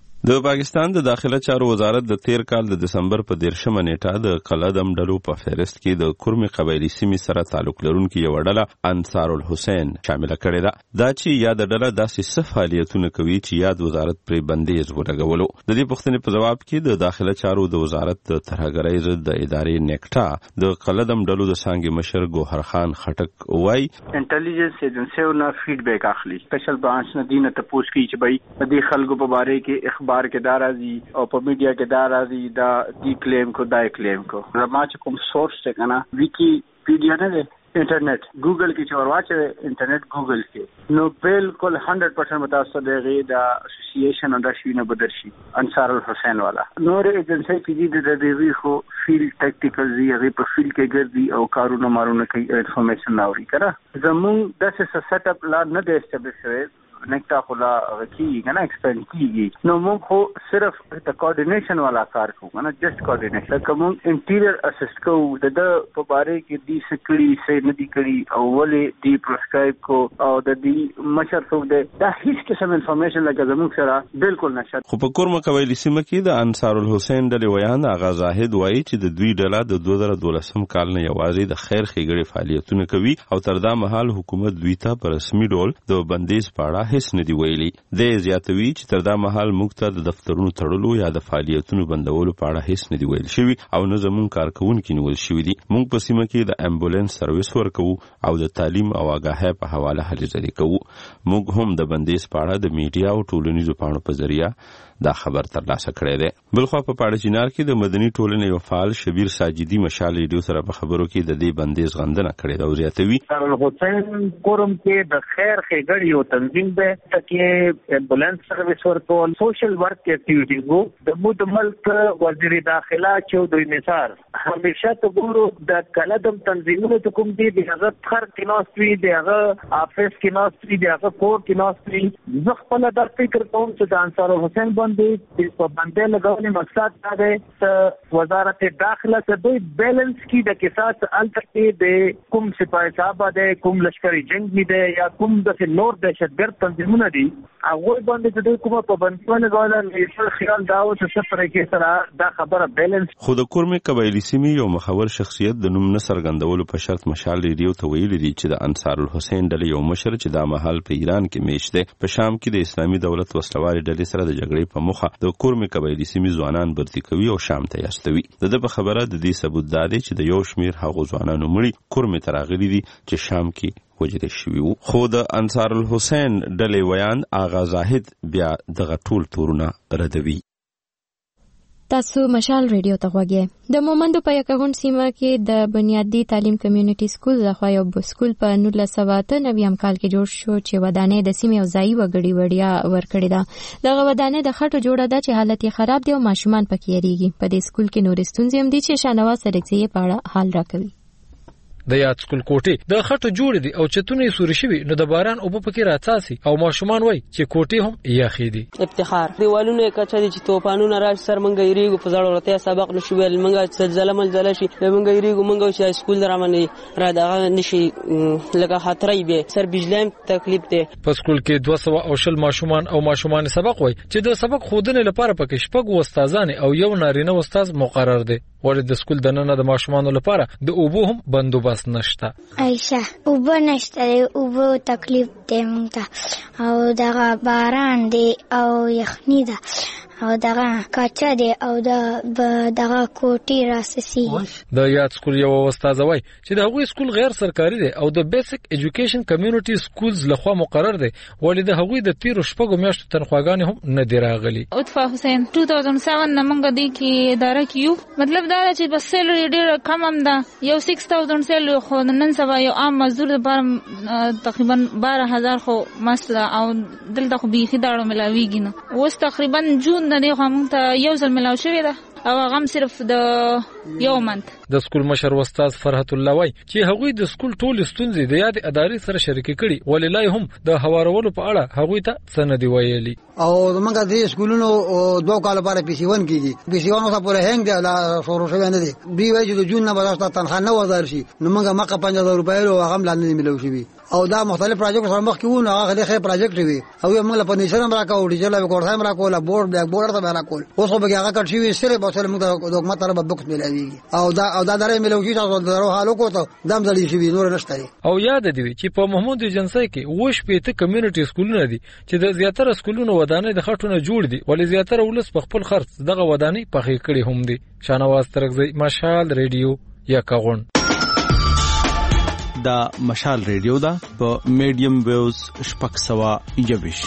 Speaker 18: د پاکستان د داخله چارو وزارت د تیر کال د دسمبر په دیرشمه نیټه د قلدم ډلو په فهرست کې د کورمي قبایلی سیمې سره تعلق لرونکي یو ډله انصار الحسین شامل کړي ده. دا چې یاد ډله داسې څه فعالیتونه کوي چې یاد وزارت پرې بندیز ولګولو. د دې پوښتنې په جواب کې د داخله چارو د وزارت د ترهګرۍ ضد د ادارې نیکټا د قلدم ډلو د څانګې مشر ګوهر خان خټک وایي
Speaker 19: انټيليجنس ایجنسیونه فیډبیک اخلي، سپیشل برانچ نه دینه ته پوښتنه کوي چې بھائی د دې خلکو په باره کې بار کې دار راځي او په میډیا کې دار راځي دا دی کلیم کو دا کلیم کو زما چې کوم سورس څنګه نه ویکی پیډیا نه ده انټرنیټ ګوګل کې چې ورواچې انټرنیټ ګوګل کې نو بالکل صد پرسنٹ متاثر دی دا اسوسییشن انډر شي نه بدر شي انصار الحسین والا نور ایجنسی کې د دې خو فیلډ ټیکټیکل زی هغه په فیلډ کې ګرځي او کارونه مارونه کوي انفارمیشن ناوري کړه زموږ د څه سیټ اپ لا نه دی اسټابلیش شوی نکتا خلا کیږي کنه ایکسپاند کیږي نو موږ خو صرف د کوارډینیشن والا کار کوو کنه جست کوارډینیشن کوم انټیریئر اسسټ کوو د په باره کې دي سکړي سې ندي کړي او ولې دی پرسکرایب کو او د دې مشر څوک دی دا هیڅ قسم انفارمیشن لکه زموږ سره بالکل نشته.
Speaker 18: خو په کورمه قبایلی سیمه کې د انصار الحسین ډلې ویان آغا زاهد وایي چې د دوی ډله د دوه زره دولسم کال نه یوازې د خیر ښېګړې فعالیتونه کوي او تر دا مهال حکومت دوی ته په رسمي ډول د بندیز په اړه هیڅ نه دی ویلي. د زیاتوي چې تر دا مهال موږ ته د دفترونو تړلو یا د فعالیتونو بندولو په اړه هیڅ نه دی ویل شوی او نه زموږ کارکونکي نیول شوي دي. موږ په سیمه کې د امبولانس سرویس ورکوو او د تعلیم او آګاهۍ په حواله هلې ځلې کوو. موږ هم د بندیز په اړه د میډیا او ټولنیزو پاڼو په ذریعه دا خبر ترلاسه کړی دی. بلخوا په پاړه چینار کې د مدني ټولنې یو فعال شبیر ساجدي مشال ریډیو سره په خبرو کې د دې بندیز غندنه کړې ده او زیاتوي
Speaker 20: حسین کورم کې د خیر ښېګړې یو تنظیم دی چې امبولانس سرویس ورکول سوشل ورک اکټیویټیز وو د مو د ملک وزیر داخله چودھری نثار همیشه ته ګورو د قلدم تنظیمونو ته کوم دي د هغه خر کې ناستوي د هغه افیس کې ناستوي د هغه کور کې ناستوي زه خپل د فکر کوم چې د انصار حسین باندې په باندې لګولې مقصد دا دی چې وزارت داخله ته دوی بیلنس کی د کسات الټکی د کوم سپاه صاحب د کوم لشکري جنگ دی یا کوم د نور دهشتګرد تنظیمونه دي هغه باندې د کومه په باندې لګولې نو خیال دا و چې سفر کې سره دا خبره بیلنس.
Speaker 18: خو د کورمي قبایلی سیمې یو مخور شخصیت د نوم نه څرګندولو په شرط مشال ریډیو ته ویلي دي چې د انصار الحسین ډلې یو مشر چې دا مهال په ایران کې میشت دی په شام کې د اسلامي دولت وسلوالې ډلې سره د جګړې په مخه د کورمي قبایلی سیمې ځوانان برتي کوي او شام ته یاستوي. د دې په خبره د دې ثبوت دا دی چې د یو شمیر هغو ځوانانو مړي کورمي ته راغلي دي چې شام کې وجل شوی وو. خو د انصار الحسین ډلې ویان آغا زاهد بیا دغه ټول تورونه ردوي.
Speaker 1: تاسو مشال ریډیو ته غوږی د مومندو په یکهون سیمه کې د بنیادی تعلیم کمیونټي سکول لخوا یو سکول په نولس سوه اته نوي کال کې جوړ شو چې ودانۍ د سیمې او ځایي وګړي وړیا ورکړې ده. دغه ودانۍ د خټو جوړه ده چې حالت یې خراب دی او ماشومان پکې یریږي. په دې سکول کې نورې ستونزې هم دي چې شاهنواز سرکزي په اړه حال راکوي.
Speaker 10: د یاد سکول کوټې د خټو جوړ دي او چتونه یې سوري شوي نو د باران اوبه پکې راڅاسي او ماشومان وای چې کوټې هم یخې دي.
Speaker 7: افتخار دیوالونه کچا دي چې توپانونه راځي سر منګ یریږي په ځړو رته سبق نشو ویل منګ سلزله ملزله شي منګ یریږي منګ چې سکول درامنې را دغه نشي لکه خطرې به سر بجلم تکلیف دی.
Speaker 10: په سکول کې دوه سوه او شل ماشومان او ماشومان سبق وای چې د سبق خودنه لپاره پکې شپږ استادان او یو نارینه استاد مقرر دي. ولې د سکول دننه د ماشومانو لپاره د اوبو هم بندوبست نشته.
Speaker 21: عائشہ اوبو نشته اوبو تکلیف دی مونږ او دغه باران دی او یخنی ده او دغه کاچا دی او دغه کوټی راسسي.
Speaker 10: د یاد سکول یو استاد وای چې د هغوی سکول غیر سرکاري دی او د بیسیک ایجوکیشن کمیونټي سکولز لخوا مقرر دی. ولې د هغوی د تیرو شپږو میاشتو تنخواګانې هم نه دی راغلي.
Speaker 22: عطفه حسین دوه هزار سات نه مونږ دی کې اداره کیو مطلب دا چې بس سیلری ډیر کم هم ده. یو شپږ هزار سیلری خو نن سبا یو عام مزدور لپاره تقریبا بارہ هزار خو مسله او دلته خو بیخي داړو ملاویږي نه. اوس تقریبا جون نه دی خو موږ ته یو ځل ملاو شوې ده او هغه صرف د یو منت.
Speaker 10: د سکول مشر استاد فرحت الله وای چې هغوی د سکول ټول ستونزې د یاد ادارې سره شریک کړي ولې هم د هوارولو په اړه هغوی ته څه نه دی ویلي.
Speaker 23: او موږ د سکولونو دوه کال لپاره پی سی ون کیږي پی سی ون اوسه پورې هنګ دی لا شروع شوی نه دی. دی وای چې د جون نه بلاسته تنخواه نه وزار شي نو موږ مکه پنځه هزار روپۍ او هغه لاندې ملو شي او دا مختلف پروژې سره مخ کیونه هغه خلک پروژې وي او موږ له پنځه هم راکاو ډیجیټل کورس هم راکول بورډ بلیک بورډ ته راکول اوس به هغه کټ شي سره به سره موږ د حکومت طرف بوکس ملایوي او دا او دا درې ملوي تاسو درو حالو کو ته دم ځلی شي نور نشته.
Speaker 10: او یاد دی چې په محمود جنسي کې وښ پېته کمیونټي سکولونه دي چې د زیاتره سکولونو ودانۍ د خټونو جوړ دي ولې زیاتره ولس په خپل خرڅ دغه ودانۍ پخې کړي هم دي. شاهنواز ترکزی مشال ریډیو یا کاغون.
Speaker 24: دا مشال ریډیو دا په میډیم ویوز شپږ سوه یوویش.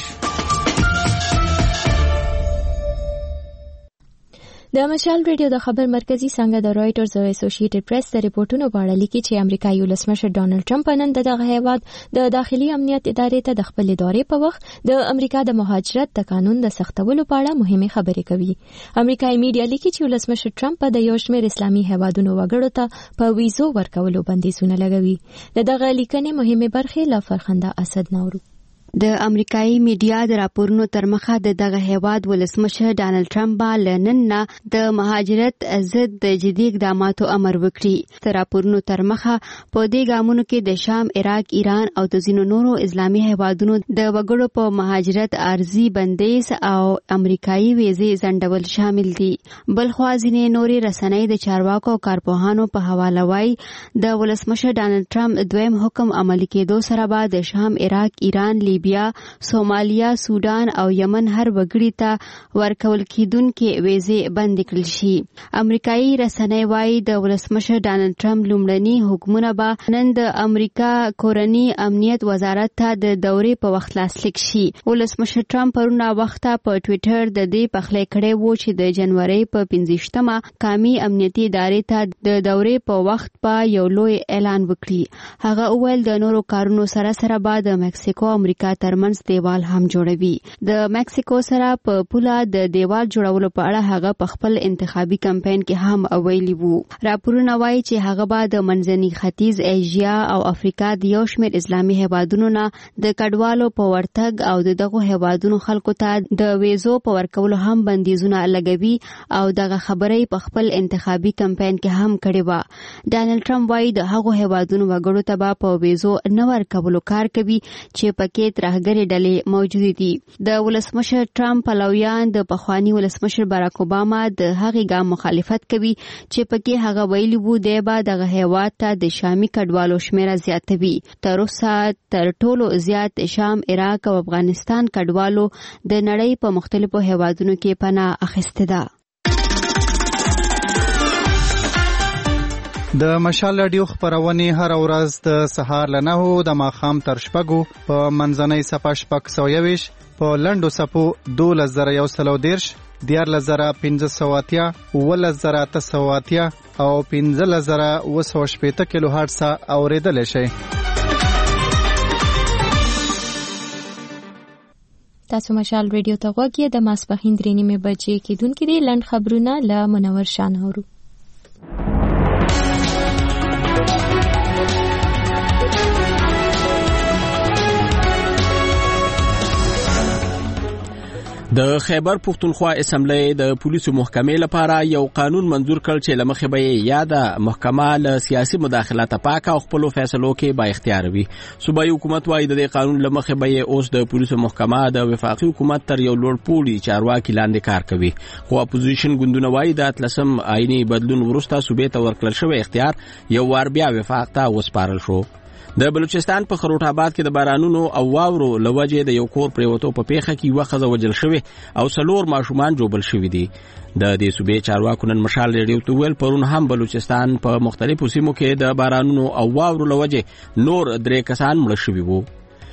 Speaker 1: د مشال ریډیو د خبر مرکزی څنګه د رائټرز او اسوسییټډ پریس د ریپورتونو په اړه لیکي چې امریکایي ولسمشر ډانلډ ټرمپ نن دغه هیواد د داخلي امنیت ادارې ته د خپل دورې په وخت د امریکا د مهاجرت د قانون د سختولو په اړه مهمه خبرې کوي. امریکایي میډیا لیکي چې ولسمشر ټرمپ د یو شمېر اسلامي هیوادونو وګړو ته په ویزو ورکولو بندیزونه لګوي. دغه لیکنې مهمه برخې لا فرخنده اسد نورو.
Speaker 25: د امریکایي میډیا د راپورونو تر مخه د دغه هیواد ولسمشر ډانلډ ټرمپ لنن نه د مهاجرت ضد د جدي اقداماتو امر وکړي. د راپورونو تر مخه په دې ګامونو کې د شام، عراق، ایران او د ځینو نورو اسلامي هیوادونو د وګړو په مهاجرت عارضي بندیز او امریکایي ویزې ځنډول شامل دي. بل خوا ځینې نورې رسنۍ د چارواکو او کارپوهانو په حواله وایي د ولسمشر ډانلډ ټرمپ دویم حکم عملي کېدو سره به د شام، عراق، ایران، لیبیا، سومالیا، سودان او یمن هر وګړي ته ورکول کېدونکې ویزې بند کړل شي. امریکایي رسنۍ وایي د ولسمشر ډانلډ ټرمپ لومړني حکمونه به نن د امریکا کورني امنیت وزارت ته د دورې په وخت لاسلیک شي. ولسمشر ټرمپ پرونه وخته په ټویټر د دې پخلی کړی وو چې د جنوري په پنځویشتمه قومي امنیتي ادارې ته د دورې په وخت په یو لوی اعلان وکړي. هغه وویل د نورو کارونو سره سره به د مکسیکو امریکا ترمنځ دیوال هم جوړوي. د مکسیکو سره په پوله د دیوال جوړولو په اړه هغه په خپل انتخابي کمپاین کې هم ویلي وو. راپورونه وایي چې هغه به د منځني ختیځ، ایشیا او افریقا د یو شمېر اسلامي هیوادونو نه د کډوالو په ورتګ او د دغو هیوادونو خلکو ته د ویزو په ورکولو هم بندیزونه لګوي او دغه خبرې په خپل انتخابي کمپاین کې هم کړې وه. ډانلډ ټرمپ وایي د هغو هیوادونو وګړو ته به په ویزو نه ورکولو کار کوي چې پکې ترهګرې ډلې موجودې دي. د ولسمشر ټرمپ پلویان د پخواني ولسمشر باراک اوباما د هغې ګام مخالفت کوي چې پکې هغه ویلي وو دی به دغه هیواد ته د شامي کډوالو شمیره زیاتوي. تر اوسه تر ټولو زیات شام، عراق او افغانستان کډوالو د نړۍ په مختلفو هیوادونو کې پناه اخیستې ده.
Speaker 26: د مشال رادیو خبرونه هر ورځ د سهار له نهو د ماښام تر شپږو په منځنۍ صفه شپږ سوه یوویشت په لنډو صفو دولس زره یو سل او دېرش دیارلس زره پنځه سوه اتیا، اوولس زره اته سوه اتیا او پنځلس زره اوه سوه شپېته کیلو هرټز اورېدلی شئ.
Speaker 1: تاسو مشال ریډیو ته غوږ یې. د ماسپښین درې نیمې بجې کېدونکي دي. لنډ خبرونه له منور شاه اورو.
Speaker 2: د خیبر پختونخوا اسمبلی د پولیسو محکمې لپاره یو قانون منظور کړ چې لمخې به یې یا د محکمه له سیاسي مداخلت پاک او خپل فیصلو کې با اختیار وي. صوبایي حکومت وايي د دې قانون لمخې به یې اوس د پولیسو محکمه د وفاقي حکومت تر یو لوړ پوړي چارواکي لاندې کار کوي. خو اپوزیشن ګوندونه وايي د اتلسم آئینی بدلون وروسته صوبې ته ورکړل شوی اختیار یو وار بیا وفاق ته وسپارل شو. د بلوچستان په خروټ آباد کې د بارانونو او واورو لوجې د یو کور پریوتو په پیښه کې یوه ښځه وژل شوې او څلور ماشومان ژوبل شوي دي. د دې صوبې چارواکو نن مشال ریډیو ته ویل پرون هم بلوچستان په مختلفو سیمو کې د بارانونو او واورو لوجې نور درې کسان مړه شوي وو.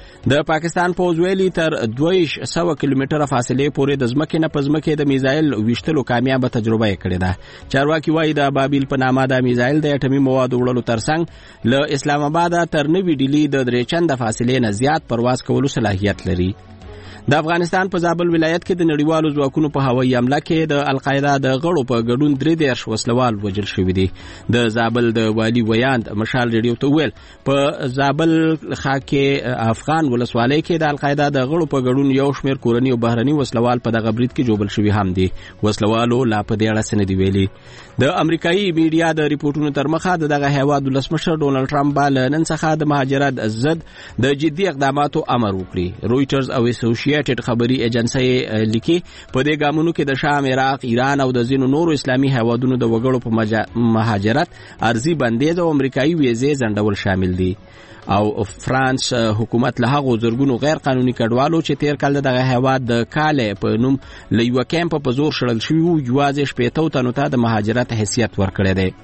Speaker 2: د پاکستان پوځ ویلي تر دوه سوه کیلومتره فاصلې پورې د ځمکې نه په ځمکې د میزایل ویشتلو کامیابه تجربه یې کړې ده. چارواکي وایي د بابیل په نامه د میزایل د اټومي موادو وړلو ترڅنګ له اسلام آباد تر نوي ډیلي د درې چنده فاصلې نه زیات پرواز کولو صلاحیت لري. د افغانستان په زابل ولایت کې د نړیوالو ځواکونو په هوایي حمله کې د القاعده د غړو په ګډون درې دیرش وسلوال وژل شوي دي. د زابل د والي ویاند مشال ریډیو ته ویل په زابل ښار کې افغان ولسوالۍ کې د القاعده د غړو په ګډون یو شمېر کورني او بهرني وسلوال په دغه برید کې ژوبل شوي هم دي. وسلوالو لا په دې اړه څه نه دي ویلي. د امریکایي میډیا د ریپورټونو تر مخه د دغه هیواد ولسمشر ډونالډ ټرمپ به له نن څخه د مهاجرت ضد د جدي اقداماتو امر وکړي. رویټرز او اسوسییټډ خبري ایجنسی لیکي په دې ګامونو کې د شام، عراق، ایران او د ځینو نورو اسلامي هیوادونو د وګړو په مهاجرت ارزي بندیز او امریکایي ویزې ځنډول شامل دي. او فرانس حکومت له هغو زرګونو غیر قانوني کډوالو چې تیر کال دغه هیواد د کاله په نوم له یو کیمپ په زور شړل شوی وو یوازې شپېته تنو ته د مهاجرت حیثیت ورکړی دی.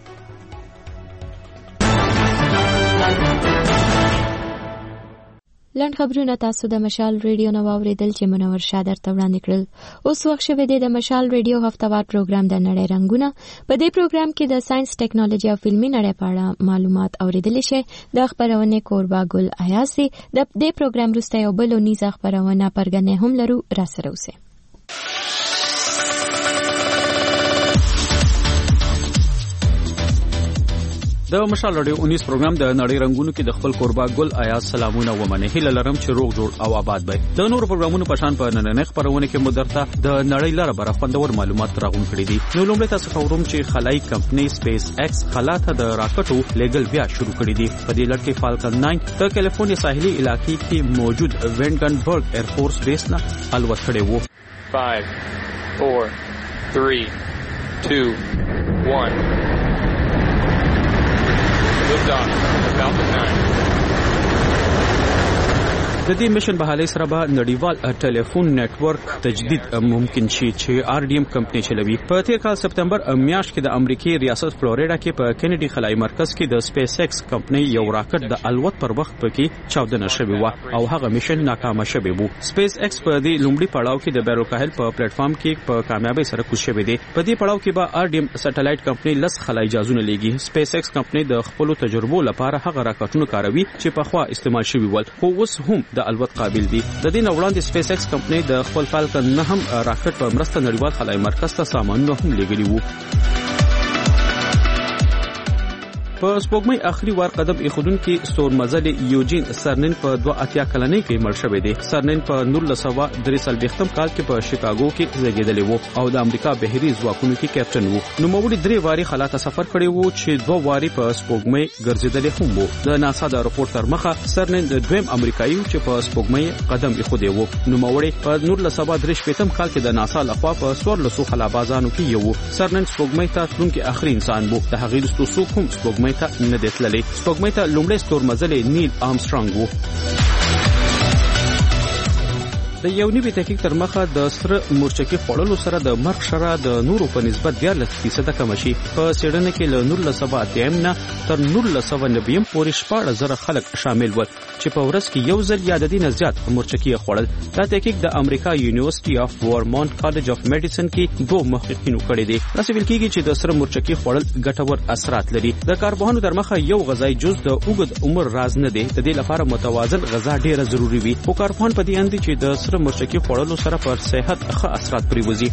Speaker 1: لنډ خبرونه تاسو د مشال ریډیو نو واوریدل چې منور شاه درته وړاندې کړل. اوس وخت شوی دی د مشال ریډیو هفتهوار پروګرام د نړۍ رنګونه. په دې پروګرام کې د ساينس، ټیکنالوژي او فلمي نړۍ په اړه معلومات اوریدلی شئ. د خبرونه کوربا ګل آیاسي د دې پروګرام وروسته یو بل نیزه خبرونه پرګنې هم لرو. را سره اوسئ.
Speaker 3: د مشال رادیو اونیس پروګرام د نړۍ رنگونو کې د خپل قربا ګل آیا سلامونه ومنه. هیله لرم چې روغ جوړ او آباد وي. د نور پروګرامونو په شان په نننۍ خبرونه کې مدرته د نړۍ لپاره بر خوندور معلومات راغون کړي دي. نو لومړی تاسو خبروم چې خلای کمپنی سپیس ایکس خلا ته د راکټو لیګل بیا شروع کړي دي. په دې لړ کې فالکن ناین د کیلیفورنیا ساحلي علاقې کې موجود وینډنبرګ ایر فورس بیس نه الوت کړي وو.
Speaker 4: five four three two one Lift off. Falcon nine.
Speaker 3: د دې مشن به حاله سره به نړیوال ټلیفون نتورک تجدید ممکن شي چې آر ډي ام کمپنی چلوي. په تیر کال سپتمبر میاشت کې د امریکای ریاست فلوریډا کې په کینیډي خلای مرکز کې د سپیس ایکس کمپنی یو راکټ د الوت پر وخت پکې چاودنه شوې و او هغه مشن ناکامه شوی و. سپیس ایکس په دې لومړي پړاو کې د بیروکاهل په پلیټ فارم کې په کامیابی سره کوز شوی دی. په دې پړاو کې به آر ډي ام سټلایټ کمپنی لس خلای جازونه لګي. سپیس ایکس کمپنی د خپل تجربو لپاره هغه راکټونه کاروي چې په خوا استعمال شوی ول خو اوس هم د الوت قابل دي. د دې وړاندې سپیس ایکس کمپنی د خپل فالکن نه هم راکټ په مرسته نړیوال خلای مرکز ته سامانونه هم لګولي وو. په سپوږمۍ اخري وار قدم ایښودونکي ستورمزل یوجین سرنن په دوه اتیا کلنۍ کې مړ شوی دی. سرنن په نولس سوه درې څلوېښتم کال کې په شیکاګو کې زیږیدلی و او د امریکا بهري ځواکونو کې کیپټن و. نوموړي درې واري خلا ته سفر کړی و چې دوه واري په سپوږمۍ ګرځېدلی هم و. د ناسا د راپور تر مخه سرنن د دویم امریکایي چې په سپوږمۍ قدم ایښودی و. نوموړي په نولس سوه درې شپېتم کال کې د ناسا لخوا په څوارلسو خلابازانو کې یو و. سرنن سپوږمۍ ته تلونکی اخري انسان و. د هغې وروسته څوک هم سپوږمۍ ته نه دی تللی. سپوږمۍ ته لومړی ستورمزلی نیل آرمسټرانګ و. د یو نوي تحقیق تر مخه د سره مورچکي خوړلو سره د مرګ شرح د نورو په نسبت دیارلس فیصده کم شي. په څېړنه کې له نولس سوه اتیم نه تر نولس سوه نوي پورې شپاړس زره خلک شامل ول چې په ورځ کې یو ځل یا د دې نه زیات مورچکي خوړل. دا تحقیق د امریکا یونیورسيټي اف ورمونټ کالج اف میډیسن کې دوه محققینو کړی دی. دا ویل کېږي چې د سره مورچکي خوړل ګټور اثرات لري. د کارپوهانو تر مخه یو غذایی جز د اوږد عمر راز نه دی. د دې لپاره متوازن غذا ډیره ضروری وي. خو کارپوهان په دې اند چې د سره مرچکي خوړلو سره پر صحت ښه اثرات پریوزي.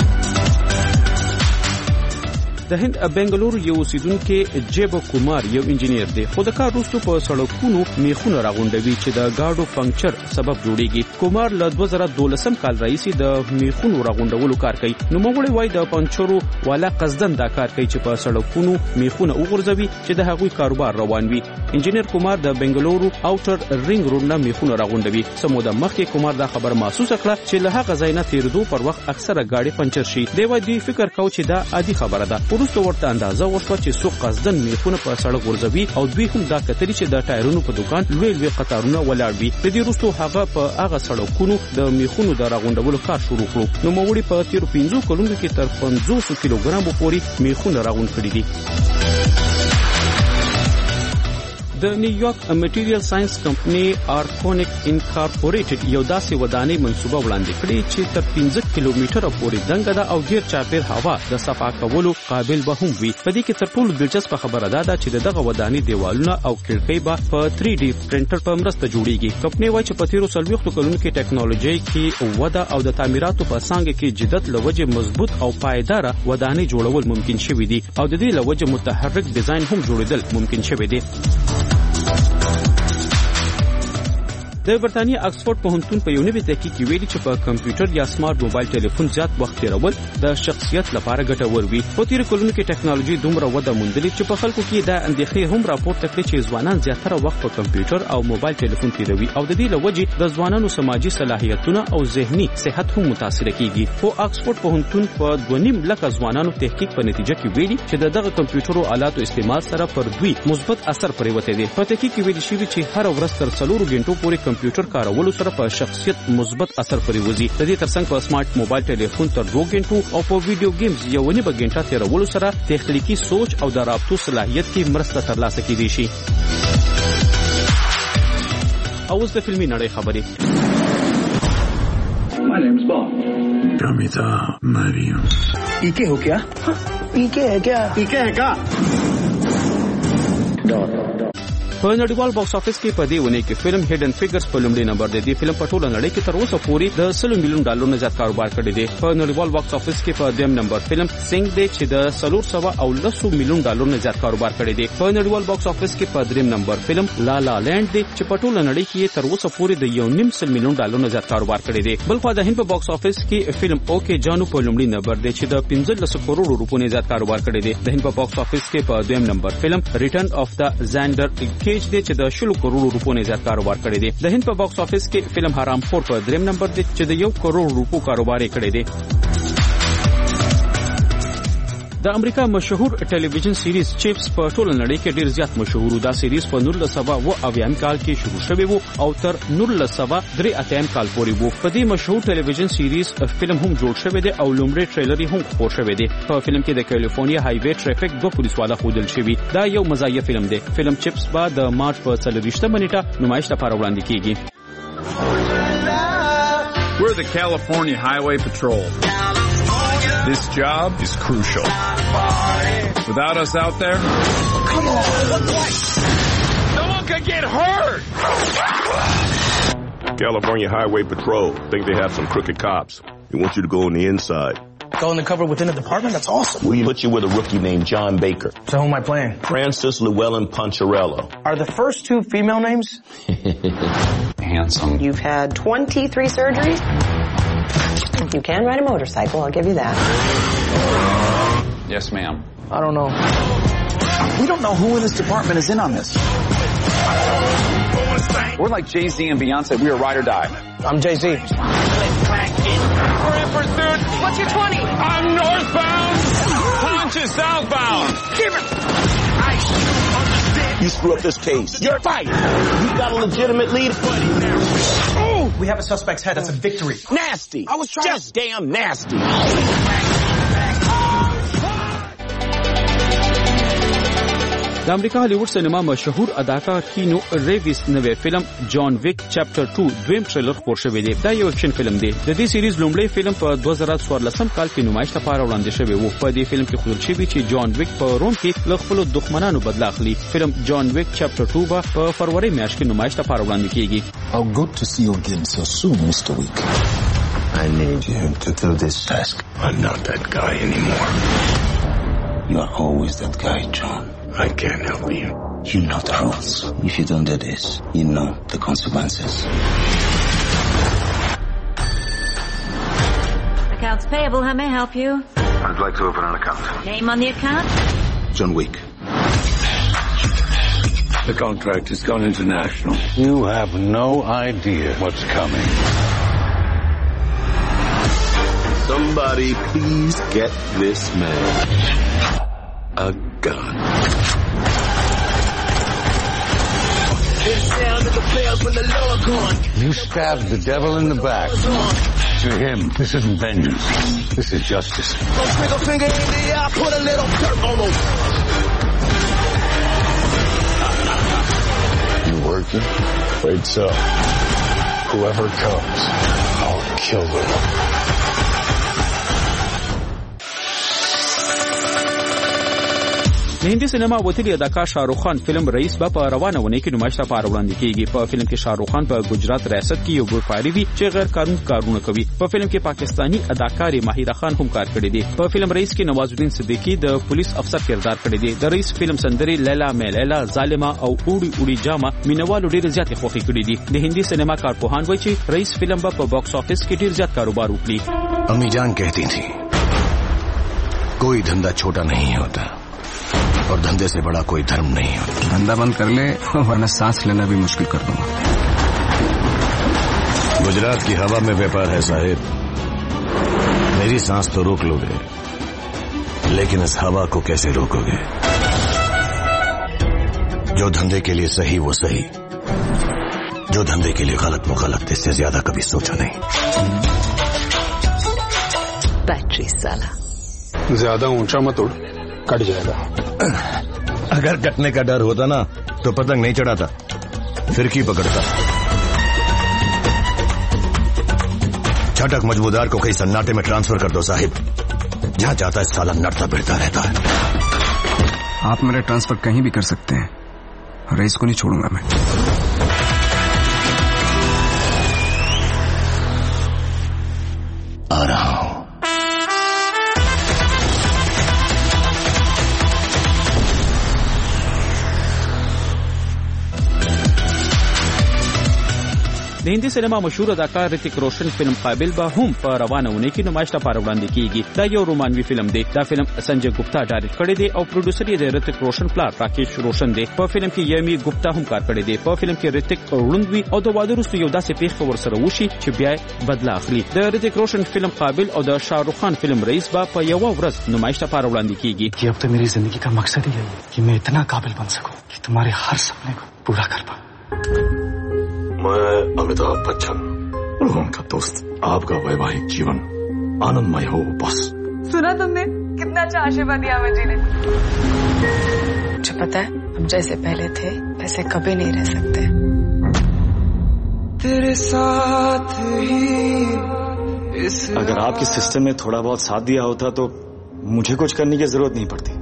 Speaker 3: د هند بنگلور یو اوسیدونکو جیب کومار یو انجینیر دی، خو د کار وروسته په سړکونو میخونه راغونډوي چې د گاډو پنکچر سبب جوړیږي. کومار له دوه زره دولسم کال راهیسې د میخونو راغونډولو کار کوي. نو موږ وایي د پنچرو والا قصدن دا کار کوي چې په سړکونو میخونه وغورځوي چې د هغوی کاروبار روان وي. انجینیر کومار د بنگلورو اوټر رینګ روډ نه میخونه راغونډوي. سمو د مخکې کومار دا خبر محسوس کړه چې له هغه ځای نه تیرېدو پر وخت اکثره گاډي پنچر شي. دی وایي دوی فکر کوي چې دا عادي خبره ده. وروسته ورته اندازه وشوه چې څوک قصدن میخونه په سړک ورځوي او دوی هم دا کتري چې د ټایرونو په دکان لوی لوی قطارونه ولاړ وي. د دې وروسته هغه په هغه سړکونو د میخونو د راغونډولو کار شروع کړو. نو موږ په تیرو پنځو کلونو کې تر پنځوس کیلوګرام پورې میخونه راغونډ کړي دي. د نیویارک میټیریل ساينس کمپنی آرکونیک انکارپوریټډ یو داسې ودانۍ منصوبه وړاندې کړې چې تر پنځه کیلومتره پورې دنګه ده او ډیر چاپیر هوا د صفا کولو قابل به هم وي. په دې کې تر ټولو دلچسپه خبره ده چې دغه ودانۍ دیوالونه او کړکۍ به په تھری ډي پرنټر په مرسته جوړیږي. کمپنی وايي چې په تیرو څلوېښتو کلونو کې ټیکنالوژي کې وده او د تعمیراتو په څانګه کې جدت لوجه مضبوط او پایدار ودانۍ جوړول ممکن شوی دی او د دې لوجه متحرک ډیزاین هم جوړیدل ممکن شوی دی. د برتانیې اکسفورد پوهنتون په یو نوي تحقیق کې ویلي چې په کمپیوټر یا سمارټ موبایل ټلیفون زیات وخت تیرول د شخصیت لپاره ګټور وي. په تیر کلونو کې ټیکنالوژي دومره وده موندلې چې په خلکو کې دا اندېښنې هم راپورته کړې چې ځوانان زیاتره وخت په کمپیوټر او موبایل ټلیفون تیروي او د دې لوجې د ځوانانو سماجی صلاحیتونه او ذهني صحت هم متاثر کیږي. خو اکسفورد پوهنتون په دوه نیم لکه ځوانانو تحقیق په نتیجه کې ویلي چې دغه کمپیوټرو آلاتو استعمال سره پر دوی مثبت اثر پریوته دي. په تحقیق کې ویل شوی چې هر ورځ تر څلورو غنټو پورې کمپیوټر کارولو سره په شخصیت مثبت اثر پریوزي. د دې ترڅنګ په سمارټ موبایل ټلیفون تر دوه غنټو او په ویډیو گیمز یو نیمه غنټه تیرولو سره تخنیکی سوچ او د رابطو صلاحیت کې مرسته ترلاسه کیدی شي. اوس د فلمي نړۍ خبرې.
Speaker 5: My name's Bob. Gamita Mariam.
Speaker 6: ये क्या हो क्या? ये क्या है क्या? ये क्या है क्या?
Speaker 3: په نړیوال باکس افیس کې په دې ونه کې فلم هیډن فیګرز په لومړي نمبر دی. د فلم په ټوله نړۍ کې تر اوسه پورې د سلو میلیون ډالر نه زیات کاروبار کړی دی. په نړیوال باکس افیس کې په دویم نمبر فلم سینګ دی چې د څلور سوه او لس میلیون ډالر نه زیات کاروبار کړی دی. په نړیوال باکس افیس کې په دریم نمبر فلم لا لا لینډ دی چې په ټوله نړۍ کې تر اوسه پورې د یو نیم سل میلیون ډالر نه زیات کاروبار کړی دی. بلخو د هند په باکس افیس کې فلم اوکے جانو په لومړي نمبر دی چې د پنځلس کروڑ روپیو نه زیات کاروبار کړی دی. د هند په باکس افیس کې په دویم نمبر فلم ریټرن اف د زاندر کیج دی چې د کروڑ روپیو نه زیات کاروبار کړی دی. د هند په باکس افیس کې فلم حرام خور په دریم نمبر دی چې د یو کروڑ روپیو کاروبار کړی دی. د امریکا مشهور ټلویزیون سیریز چپس په ټوله نړۍ کې ډیر زیات مشهور و. دا سیریز په نولس سوه اوه اویایم کال کې شروع شوی و او تر نولس سوه درې اتیا کال پورې و. په دې مشهور ټلویزیون سیریز فلم هم جوړ شوی دی او لومړی ټریلر هم خپور شوی دی. په فلم کې د کیلیفورنیا های وی ټریفیک دوه پولیسواله ښودل شوي. دا یو مزاحیه فلم دی. فلم چپس به د مارچ په څلورویشتمه نیټه نمایش لپاره وړاندې کیږي.
Speaker 5: We're the California Highway Patrol. This job is crucial. Without us out there,
Speaker 6: Come on,
Speaker 5: no one can get hurt.
Speaker 8: California Highway Patrol think they have some crooked cops. They want you to go on the inside.
Speaker 6: Go undercover within the department? That's awesome.
Speaker 8: We put you with a rookie named John Baker.
Speaker 6: So who am I playing?
Speaker 8: Francis Llewellyn Poncherello.
Speaker 6: Are the first two female names?
Speaker 8: Handsome.
Speaker 9: You've had twenty-three surgeries? You can ride a motorcycle, I'll give you that.
Speaker 5: Yes, ma'am.
Speaker 6: I don't know.
Speaker 11: We don't know who in this department is in on this.
Speaker 5: We're like Jay-Z and Beyonce. We are ride or die.
Speaker 6: I'm Jay-Z.
Speaker 5: We're in pursuit.
Speaker 9: What's your twenty?
Speaker 5: I'm northbound. Punch is southbound.
Speaker 6: Give it.
Speaker 8: You screw up this case.
Speaker 6: You're fired.
Speaker 8: You got a legitimate lead.
Speaker 6: Oh,
Speaker 12: We have a suspect's head. That's a victory.
Speaker 13: Nasty. I was trying Just to... damn nasty.
Speaker 3: د امریکا هالیوډ سینما مشهور اداکار کینو ریویس نوې فلم جان ویک چپټر ټو دویم ټریلر خپور شوی دی. دا یو اکشن فلم دی. د دې سیریز لومړی فلم په دوه زره څوارلسم کال کې نمایش لپاره وړاندې شوی و. په دې فلم کې ښودل شوی چې جان ویک په روم کې له خپل دښمنانو بدلا اخلي. فلم جان ویک چپټر ټو به په فروری میاشت کې نمایش لپاره وړاندې کیږي.
Speaker 14: How good to see you again so soon, Mister Week. I need you to do this task. I'm not that guy anymore. You're always that guy, John. I can't help you. You know the rules. If you don't do this, you know the consequences.
Speaker 15: Accounts payable, how may I help you?
Speaker 14: I'd like to open an account.
Speaker 15: Name on the account?
Speaker 14: John Wick. The contract has gone international. You have no idea what's coming.
Speaker 8: Somebody please get this man a gun.
Speaker 14: You stabbed the devil in the back. To him, this isn't vengeance. This is justice.
Speaker 13: Stick a finger in the eye, put a little dirt on them.
Speaker 14: You working? Wait so. Whoever comes, I'll kill them.
Speaker 3: د هندي سینما وتلی اداکار شاهرخ خان فلم رئیس به په روانه ونه کې نمایش لپاره وړاندې کیږي. په فلم کې شاهرخ خان په ګجرات ریاست کې یو ګروپاري وي چې غیر قانوني کارونه کوي. په فلم کې پاکستانی اداکار ماهره خان هم کار کړی دی. په فلم رئیس کې نواز الدین صدیقی د پولیس افسر کردار کړی دی. د رئیس فلم سندري لیلا میلیلا ظالمه او اوړي اوړي جامه مینوالو ډیر زیات خوښي کړی دي. د هندي سینما کارپوهان وایي چې رئیس فلم به په باکس آفیس کې ډیر زیات کاروبار وکړي.
Speaker 14: امی جان کہتی تھی کوئی دھندا چھوٹا نہیں ہوتا और धंधे से बड़ा कोई धर्म नहीं होता.
Speaker 16: धंधा बंद कर ले वरना सांस लेना भी मुश्किल कर दूंगा.
Speaker 14: गुजरात की हवा में व्यापार है साहिब. मेरी सांस तो रोक लोगे लेकिन इस हवा को कैसे रोकोगे? जो धंधे के लिए सही वो सही, जो धंधे के लिए गलत वो गलत. इससे ज्यादा कभी सोचा नहीं.
Speaker 15: बैटरी साला
Speaker 14: ज्यादा ऊंचा मत उड़, कट जाएगा. अगर कटने का डर होता ना तो पतंग नहीं चढ़ाता, फिरकी पकड़ता. छटक मजबूदार को कहीं सन्नाटे में ट्रांसफर कर दो साहिब. जहां जाता है साला नड़ता बिड़ता रहता है.
Speaker 16: आप मेरा ट्रांसफर कहीं भी कर सकते हैं, रईस को नहीं छोड़ूंगा मैं.
Speaker 14: आ रहा हूं.
Speaker 3: د هندي سینما مشهور اداکار ریتیک روشن فلم قابل به هم په روانه ونه کې نمایش لپاره وړاندې کیږي. دا یو رومانوي فلم دی. دا فلم سنجय गुप्ता ډایرکټ کړی دی او پروډوسر یې د ریتیک روشن پلار راکیش روشن دی. په فلم کې یمی गुप्ता هم کار کړی دی. په فلم کې ریتیک وړاندوي او د واده وروسته یو داسې پیښه ورسره وشي چې بیا بدلا اخلي. د ریتیک روشن فلم قابل او د شاهرخ خان فلم رئیس به په یو ورځ نمایش لپاره وړاندې کیږي.
Speaker 16: कि अब तो मेरी जिंदगी का मकसद ही यही है कि मैं इतना काबिल बन सकूं कि तुम्हारे हर सपने को पूरा कर पाऊं.
Speaker 14: मैं अमिताभ बच्चन और उनका दोस्त. आपका वैवाहिक जीवन आनंदमय हो बस.
Speaker 17: सुना तुमने कितना अच्छा आशीर्वाद दिया हमें जी ने.
Speaker 15: मुझे पता है हम जैसे पहले थे वैसे कभी नहीं रह सकते.
Speaker 16: तेरे साथ ही इस
Speaker 12: अगर आपके सिस्टम में थोड़ा बहुत साथ दिया होता तो मुझे कुछ करने की जरूरत नहीं पड़ती.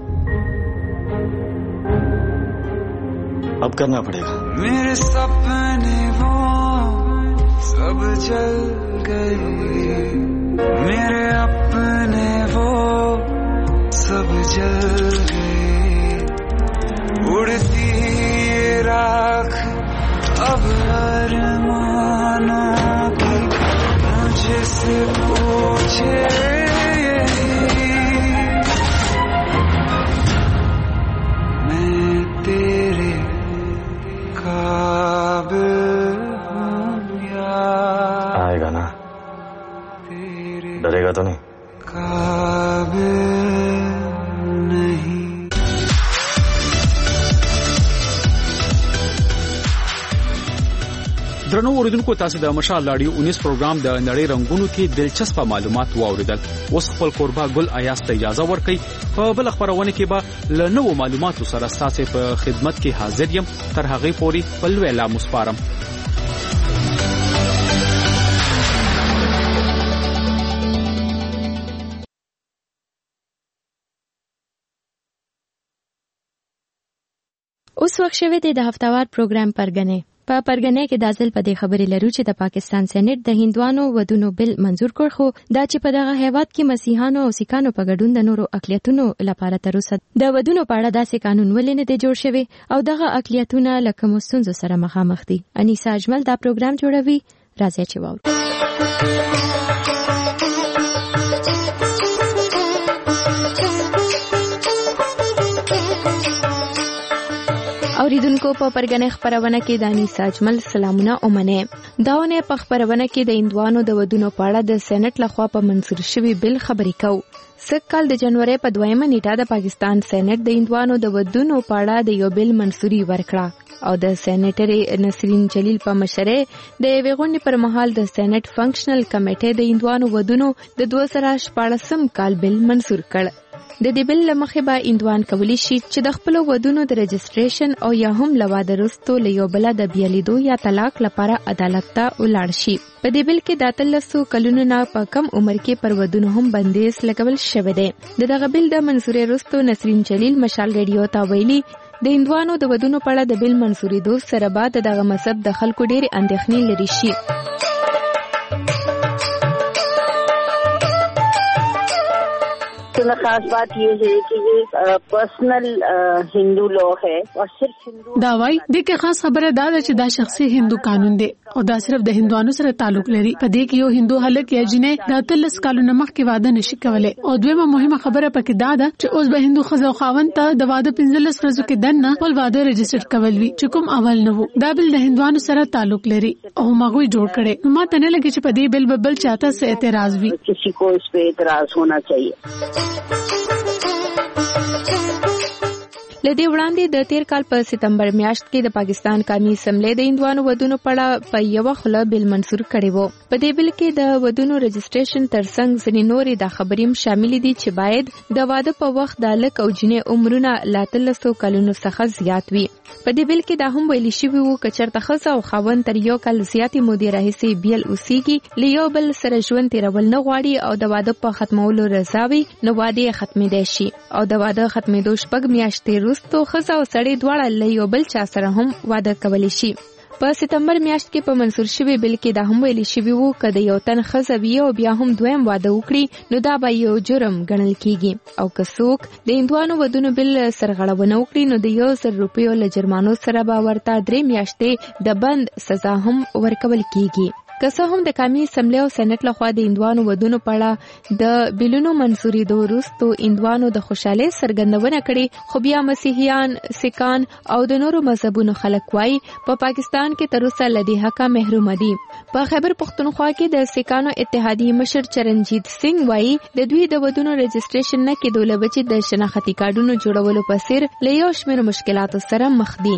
Speaker 12: अब करना पड़ेगा.
Speaker 16: मेरे सपने वो सब जल गए, मेरे अपने वो सब जल गए. उड़ती राख अब अरमानों की मुझसे पूछे मैं तेरे
Speaker 12: आएगा ना? डरेगा तो नहीं?
Speaker 16: नहीं.
Speaker 3: د درنو اوریدونکو تاسو د مشال رادیو انیس پروګرام د نړۍ رنگونو کې دلچسپ معلومات واوریدل. اوس خپل قربا ګل ایاس ته اجازه ورکړئ. په بل خبرونه کې به له نوو معلوماتو سره تاسو په خدمت کې حاضر یم. تر هغه پورې بل ویلا مسپارم.
Speaker 1: اوس وخت شوه د هفتهوار پروګرام پرګنې په پرګنې کې د ځل په دې خبرې لرو چې د پاکستان سېنات د هندوانو ودونو بل منزور کړ، خو دا چې په دغه هیواد کې مسیحانو او سیکانو په ګډون د نورو اقلیتونو لپاره تر اوسه د ودونو په اړه داسې قانون ولې نه دی جوړ شوی او دغه اقلیتونه له کومو ستونزو سره مخامخ دي. انیسا اجمل دا پروګرام جوړوي. راځي چې واورو. اوریدونکو په پرګنې خبرونه کې دانی ساجمل سلامونه اومنه. داونه په خبرونه کې د هندوانو د ودونو په اړه د سېنات لخوا په منظور شوی بل خبرې کو. سکهال د جنوري په دویمه نیټه د پاکستان سېنات د هندوانو د ودونو په اړه د یو بل منظوري ورکړه او د سېنیټري نسرین جلیل په مشره د ویغونډې پر مهال د سېنات فنکشنل کمیټې د هندوانو ودونو د دوه زره شپږم کال بل منظور کړ. د دې بل لمخې به هندوان کولی شي چې د خپل ودونو د رجسټریشن او یا هم لواده وروسته له یو بل د بیلیدو یا طلاق لپاره عدالت ته ولاړ شي. په دې بل کې د اتلسو کلونو نه په کم عمر کې پر ودونو هم بندیز لګول شوی دی. دغه بل د منصوري وروسته نسرین جلیل مشال ریډیو ته ویلي د هندوانو د ودونو په اړه د بل منصوري دوه سره بعد دغه مذهب د خلکو ډېر اندېښنې لري شي.
Speaker 7: खास बात ये है कि ये पर्सनल हिंदू लॉ है और सिर्फ हिंदू
Speaker 18: دا وای د کې خاص خبره دا ده چې دا شخصي هندو قانون دی او دا صرف د هندوانو سره تعلق لري. په دې کې یو هندو هلک یا جنې د اتلس کالونو مخکې واده نشي کولای. او دویمه مهمه خبره پکې دا ده چې اوس به هندو خزو خاوند ته د واده پنځلس ورځې کې دنه ول واده رجسټر کول وی چې کوم اول نه وو. دا بل د هندوانو سره تعلق لري او مغوي جوړ کړي. ما ته نه لګي چې په دې بل بل چاته څه اعتراض وي.
Speaker 7: کسی کو اس पे اعتراض होना चाहिए.
Speaker 1: لدې وړاندې د تیر کال په سپتمبر میاشت کې د پاکستان قومي اسمبلی د هندوانو ودونو په اړه په یو خله بل منظور کړی وو. په دې بل کې د ودونو رجسټریشن ترڅنګ ځینې نورې د خبریم شامل دي چې باید د واده په وخت د لک او جنې عمرونه لا تلسو کلونو څخه زیات وي. په دې بل کې دا هم ویل شوی وو چې چرته خزه او خاوند تر یو کال زیاتې مودې راهیسې بیل اوسېږي لیو بل سره ژوند تیرول نه غواړي او د واده په ختمولو رضا وي نو واده ختمې دی شي او د واده ختمېدو شپږ میاشتې وروسته خزه او سړی دواړه له یو بل چا سره هم واده کولی شي. په سپتمبر میاشت کې په منظور شوی بل کې دا هم ویل شوی وو چې د یو تن خزه وی او بیا هم دویم واده وکړي نو دا به یو جرم ګڼل کیږي او که څوک د هندوانو ودونو بل سرغړونه وکړي نو د یو سر روپیو له جرمانو سره به ورته درې میاشتې د بند سزا هم ورکول کیږي. که څه هم د قومي اسمبلی او سېنات لخوا د هندوانو ودونو په اړه د بلونو منظوري د وروستو هندوانو د خوشاله سرګندونه کړي، خو بیا مسیحیان، سیکان او د نورو مذهبونو خلک وایي په پا پاکستان کې تر اوسه لدی حقه محروم دي. په خیبر پختونخوا کې د سیکانو اتحادیې مشر چرنجیت سنگ وایي د دوی د ودونو رجسټریشن نه کېدو له وجې د شناختي کارډونو جوړولو په څیر له یو شمېر مشکلاتو سره مخ دي.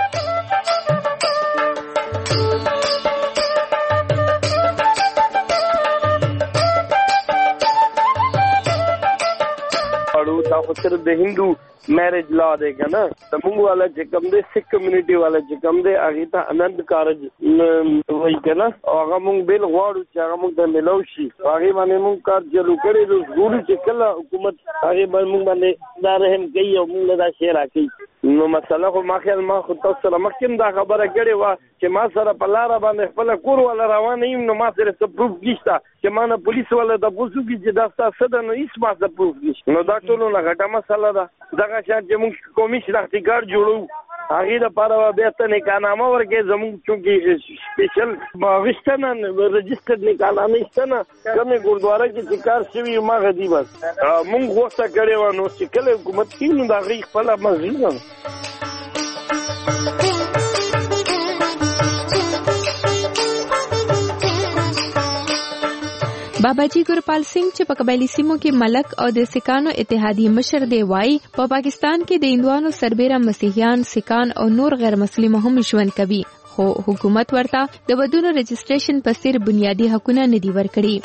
Speaker 19: دا خو صرف د هندو میرج لا دی کنه د موږ والا چې کوم دی سکھ کمیونټي والا چې کوم دی هغه ته انند کارج وایي کنه او هغه موږ بیل غواړو چې هغه موږ ته ملو شي. هغه باندې موږ کار چلو کړی د ګورو چې کله حکومت هغه باندې موږ باندې دا رحم کوي او موږ له دا شی راکړي. نو مسله خو ما خیال ما خو تاسو سره مخکې دا خبره کړې وه چې ما سره په لاره باندې خپل کور ولا روان یم نو ما سره څه پروف نشته چې ما نه پولیس ولا د پولیسو کې چې دا ستاسو ده نو هیڅ ما سره پروف نشته. نو دا ټول نه غټه مسله ده. دغه شان چې موږ کومي شناختي کارت جوړو هغه د پاره بیا ته نکانامه ورکې زموږ چونکی سپیشل باغستان رجسټرډ نکانامه استنه کومه ګوردواره کې چې کار شوی ما غدي بس موږ غوښته کړې و نو چې کله حکومت کې نو دا غي خپل مسجد
Speaker 1: باباجي ګورپال سنگ چې په قبایلی سیمو کې ملک او د سیکانو اتحادیې مشر دی وایي په پاکستان کې د هندوانو سربېره مسیحیان، سیکان او نور غیر مسلمان هم ژوند کوي، خو حکومت ورته د ودونو رجسټریشن په څیر بنیادی حقونه نه دي ورکړي.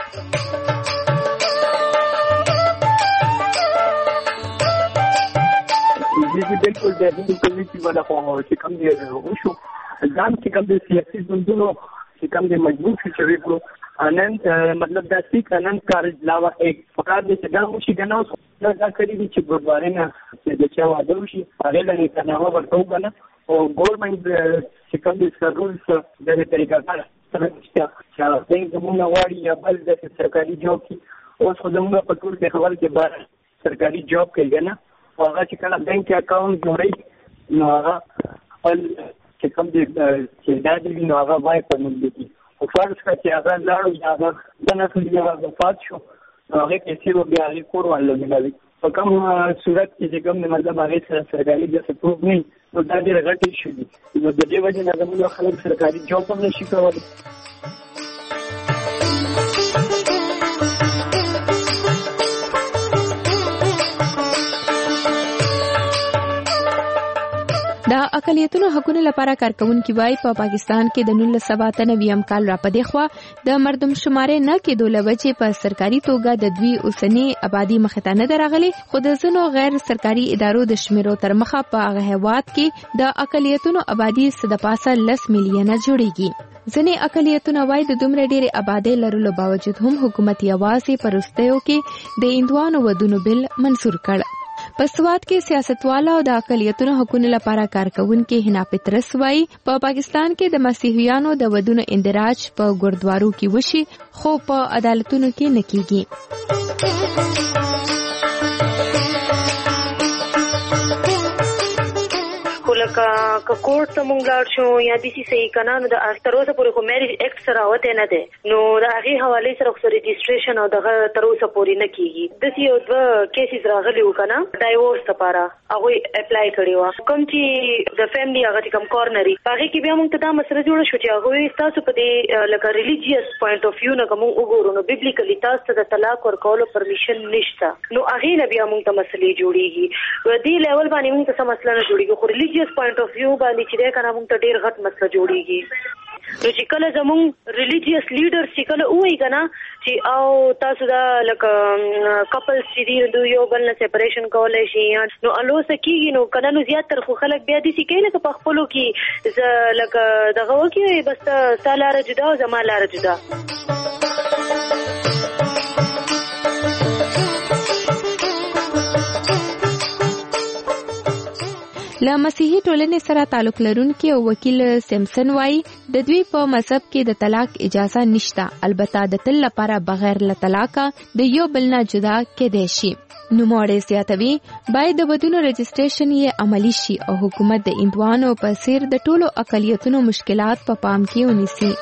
Speaker 19: بالکل د هندو کمیټي ولا خو چې کوم دی وشو ځان چې کوم د سیاسي ګوندونو چې کوم د مجبور شي چې وکړو انند مطلب د سپیک انند کارج لاوه یک فقط د څنګه وشي کنه اوس دا کړی دي چې ګورباري نه چې د چا واده وشي هغه لري کنه هغه ورته کنه او ګورنمنت چې کوم د سرولز د دې طریقه کار سره چې څنګه موږ واړی یا بل د سرکاري جاب کې اوس خو زموږ په ټول کې خبر کې بار سرکاري جاب کوي نه هغه چې کله بانک اکاونټ جوړي نو هغه خپل چې کوم د چې دا د نو هغه وای په موږ دي او فرض کړه چې هغه لاړو یا هغه د نسل دی هغه وفات شو هغه کې چې بیا هغه کور ولګي په کوم صورت کې چې کوم مطلب هغه سره سرکاري د سپورټ نه نو دا ډېر غټي شي نو د دې وجه نه زموږ خلک سرکاري جاب هم نشي کولای.
Speaker 1: د اقلیتونو حقوقو لپاره کارکونکي وایي په پاکستان کې د نولس سوه اته نوي کال را پدې خوا د مردم شمارې نه کېدو له وجې په سرکاري توګه د دوی اوسنی آبادی مخې ته نه ده راغلې، خو د ځینو غیر سرکاري ادارو د شمیرو تر مخه په هغه هېواد کې د اقلیتونو آبادی څه د پاسه لس میلیونه جوړیږي. ځینې اقلیتونه وایي د دومره ډېرې آبادۍ لرلو باوجود هم حکومت یوازې په وروستیو کې د هندوانو ودونو بل منسور کړ. په سواد کې سیاستوالا او د اقلیتونو حقوقو لپاره کارکونکي حنا پترس وایي په پا پاکستان کې د مسیحیانو د ودونو اندراج په ګردوارو کې وشي خو په عدالتونو کې نه کیږي.
Speaker 10: لکه که کورټ ته مونږ لاړ شو یا د سي صحیح کنه نو د تر اوسه پورې خو میریج ایکټ سره راوته نه دی نو د هغې حوالې سره خو رجسټریشن او دغه تر اوسه پورې نه کیږي. داسې یو دوه کیسز راغلي وو کنه ډایورس لپاره هغوی اپلای کړي وه کوم چې د فیملی هغه چې کوم کورنري په هغې کې بیا مونږ ته دا مسله جوړه شو چې هغوی ستاسو په دې لکه ریلیجیس پوینټ اف ویو نه که مونږ وګورو نو بیبلیکلي تاسو ته د طلاق ورکولو پرمیشن نشته نو هغې نه بیا مونږ ته مسلې جوړېږي دې لیول باندې مونږ ته څه مسله نه جوړېږي خو ریلیجیس پوینټ اف ویو باندې چې دی کنه مونږ ته ډېر غټ مسله جوړېږي. نو چې کله زمونږ ریلیجیس لیډرز چې کله ووایي کنه چې او تاسو دا لکه کپلز چې دي دوی یو بل نه سپریشن کولی شي نو الوسه کېږي نو کنه نو زیاتر خو خلک بیا داسې کوي لکه په خپلو کې زه لکه دغه وکړي بس ستا لاره جدا او زما لاره جدا.
Speaker 1: له مسیحي ټولنې سره تعلق لرونکي او وکیل سیمسن وایي د دوی په مذهب کې د طلاق اجازه نشته، البته د تل لپاره بغیر له طلاقه د یو بل نه جدا کېدای شي. نوموړی زیاتوي باید د ودونو رجسټریشن یې عملي شي او حکومت د هندوانو په څیر د ټولو اقلیتونو مشکلات په پام کې ونیسي.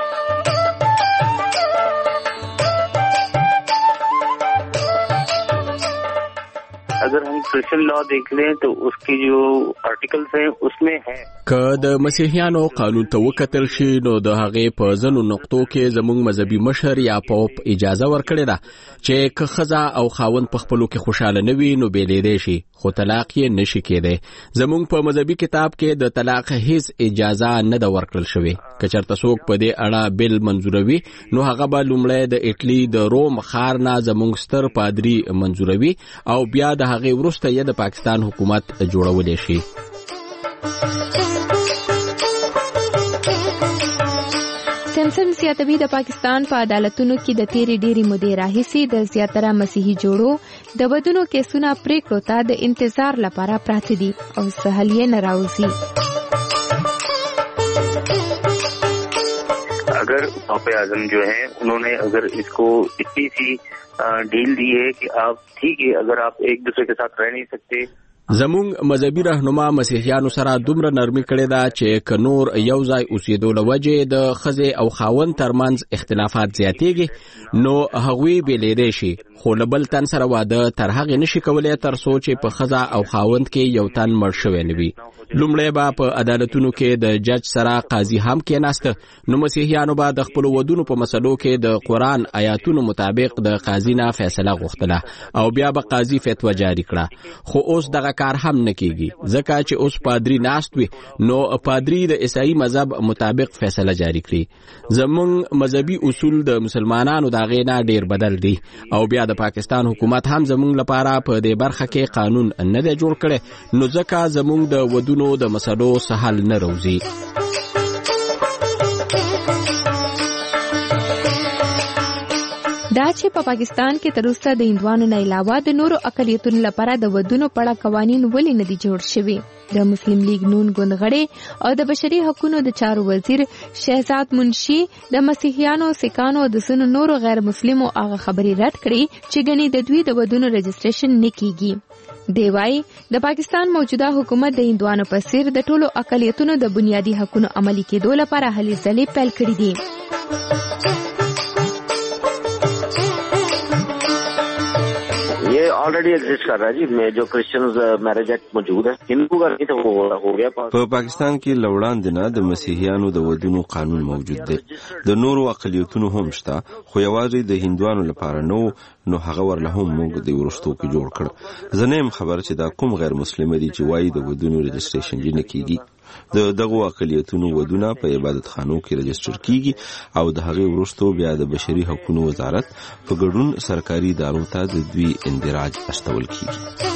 Speaker 20: अगर हम क्रिश्चियन लॉ देख लें तो उसके जो आर्टिकल्स हैं उसमें है
Speaker 2: که د مسیحیانو قانون ته وکتل شي نو د هغې په ځینو نقطو کې زموږ مذهبي مشر یا پوپ اجازه ورکړې ده چې که ښځه او خاوند په خپلو کې خوشحاله نه وي نو بېلېدی شي خو طلاق یې نشي کېدی. زموږ په مذهبي کتاب کې د طلاق هیڅ اجازه نه ده ورکړل شوې. که چېرته څوک په دې اړه بل منظوروي نو هغه به لومړی د ایټلي د روم ښار نه زموږ ستر پادري منظوروي او بیا د هغې وروسته یې د پاکستان حکومت جوړولی شي.
Speaker 1: سیمسن زیاتوي د پاکستان په عدالتونو کې د تیرې ډېرې مودې راهیسې د زیاتره مسیحي جوړو د ودونو کیسونه پریکړو ته د انتظار لپاره پراته دي او څه حل یې نه راوځي.
Speaker 20: अगर पापा आजम जो हैं उन्होंने अगर इसको इतनी सी डील दी है कि आप ठीक है अगर आप एक दूसरे के साथ रह नहीं सकते
Speaker 2: زموږ مذهبي رهنما مسیحیانو سره دومره نرمي کړې ده چې که نور یو ځای اوسېدو له وجې د ښځې او خاوند ترمنځ اختلافات زیاتېږي نو هغوی بېلېدی شي خو له بل تن سره واده تر هغې نشي کولی تر څو چې په ښځه او خاوند کې یو تن مړ شوی نه وي. لومړی به په عدالتونو کې د جج سره قاضي هم کېناسته نو مسیحیانو به د خپلو ودونو په مسلو کې د قرآن آیاتونو مطابق د قاضي نه فیصله غوښتله او بیا به قاضي فتوا جاري کړه. خو اوس دغه کار هم نه کیږي ځکه چې اوس پادری ناست وي نو پادری د عیسائی مذهب مطابق فیصله جاری کړي زمونږ مذهبي اصول د مسلمانانو دا غینا ډیر بدل دي او بیا د پاکستان حکومت هم زمونږ لپاره په دې برخه کې قانون نه دی جوړ کړی نو ځکه زمونږ د ودونو د مسلو سهل نه روزي
Speaker 1: دا چې په پاکستان کې تر اوسه د هندوانو نه علاوه د نورو اقلیتونو لپاره د ودونو پړه قوانین ولې نه دي جوړ شوي د مسلم لیگ نون ګوندغړي او د بشري حقوقو د چارو وزیر شهزاد منشي د مسیحیانو سکانو د سن نورو غیر مسلمو هغه خبري رد کړي چې ګني د دوی د ودونو رجسټریشن نه کیږي دی وايي د پاکستان موجوده حکومت د هندوانو په څیر د ټولو اقلیتونو د بنیادی حقوقو عملي کېدو لپاره هلې ځلې پیل کړې دي
Speaker 20: ये ऑलरेडी एग्जिस्ट कर रहा है जी में जो क्रिश्चियंस मैरिज एक्ट मौजूद है हिंदू का नहीं तो वो हो गया
Speaker 21: په پاکستان کې لوړان دینه د مسیحیانو د ودونو قانون موجود دی د نورو اقلیتونو هم شته خو یوازې د هندوانو لپاره نو نو هغه ورله هم موږ د ورستو کې جوړ کړ زنه خبر چې دا کوم غیر مسلمان دي چې وایي د ودونو رجسټریشن جنه کیږي د دغه اقلیتونو ودونه په عبادت خانو کې رجسټر کیږي او د هغه ورستو بیا د بشري حقوقو وزارت په ګډون سرکاري ادارو ته د دوی اندراج استول کیږي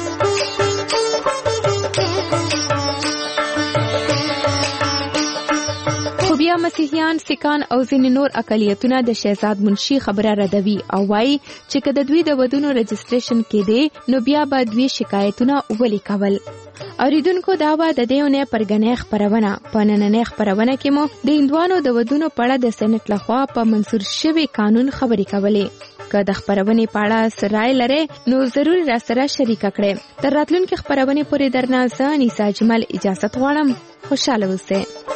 Speaker 1: بیا مسیحیان سکان او ځینې نور اقلیتونه د شهزاد منشي خبره ردوي او وايي چې کله دوی د ودونو رجسټریشن کېده نو بیا به دوی شکایتونه ولي کول اوریدونکو دا و د دیونه پرګنې خبرونه په نننې خبرونه کې مو د هندوانو د ودونو په اړه د سېنات لخوا په منسور شوی قانون خبرې کولې که د خبرونه په اړه سرای لري نو ضروري را سره شریک کړئ تر راتلونکي خبرونه پورې درنه ځان ایسا جمال اجازه غواړم خوشاله اوسئ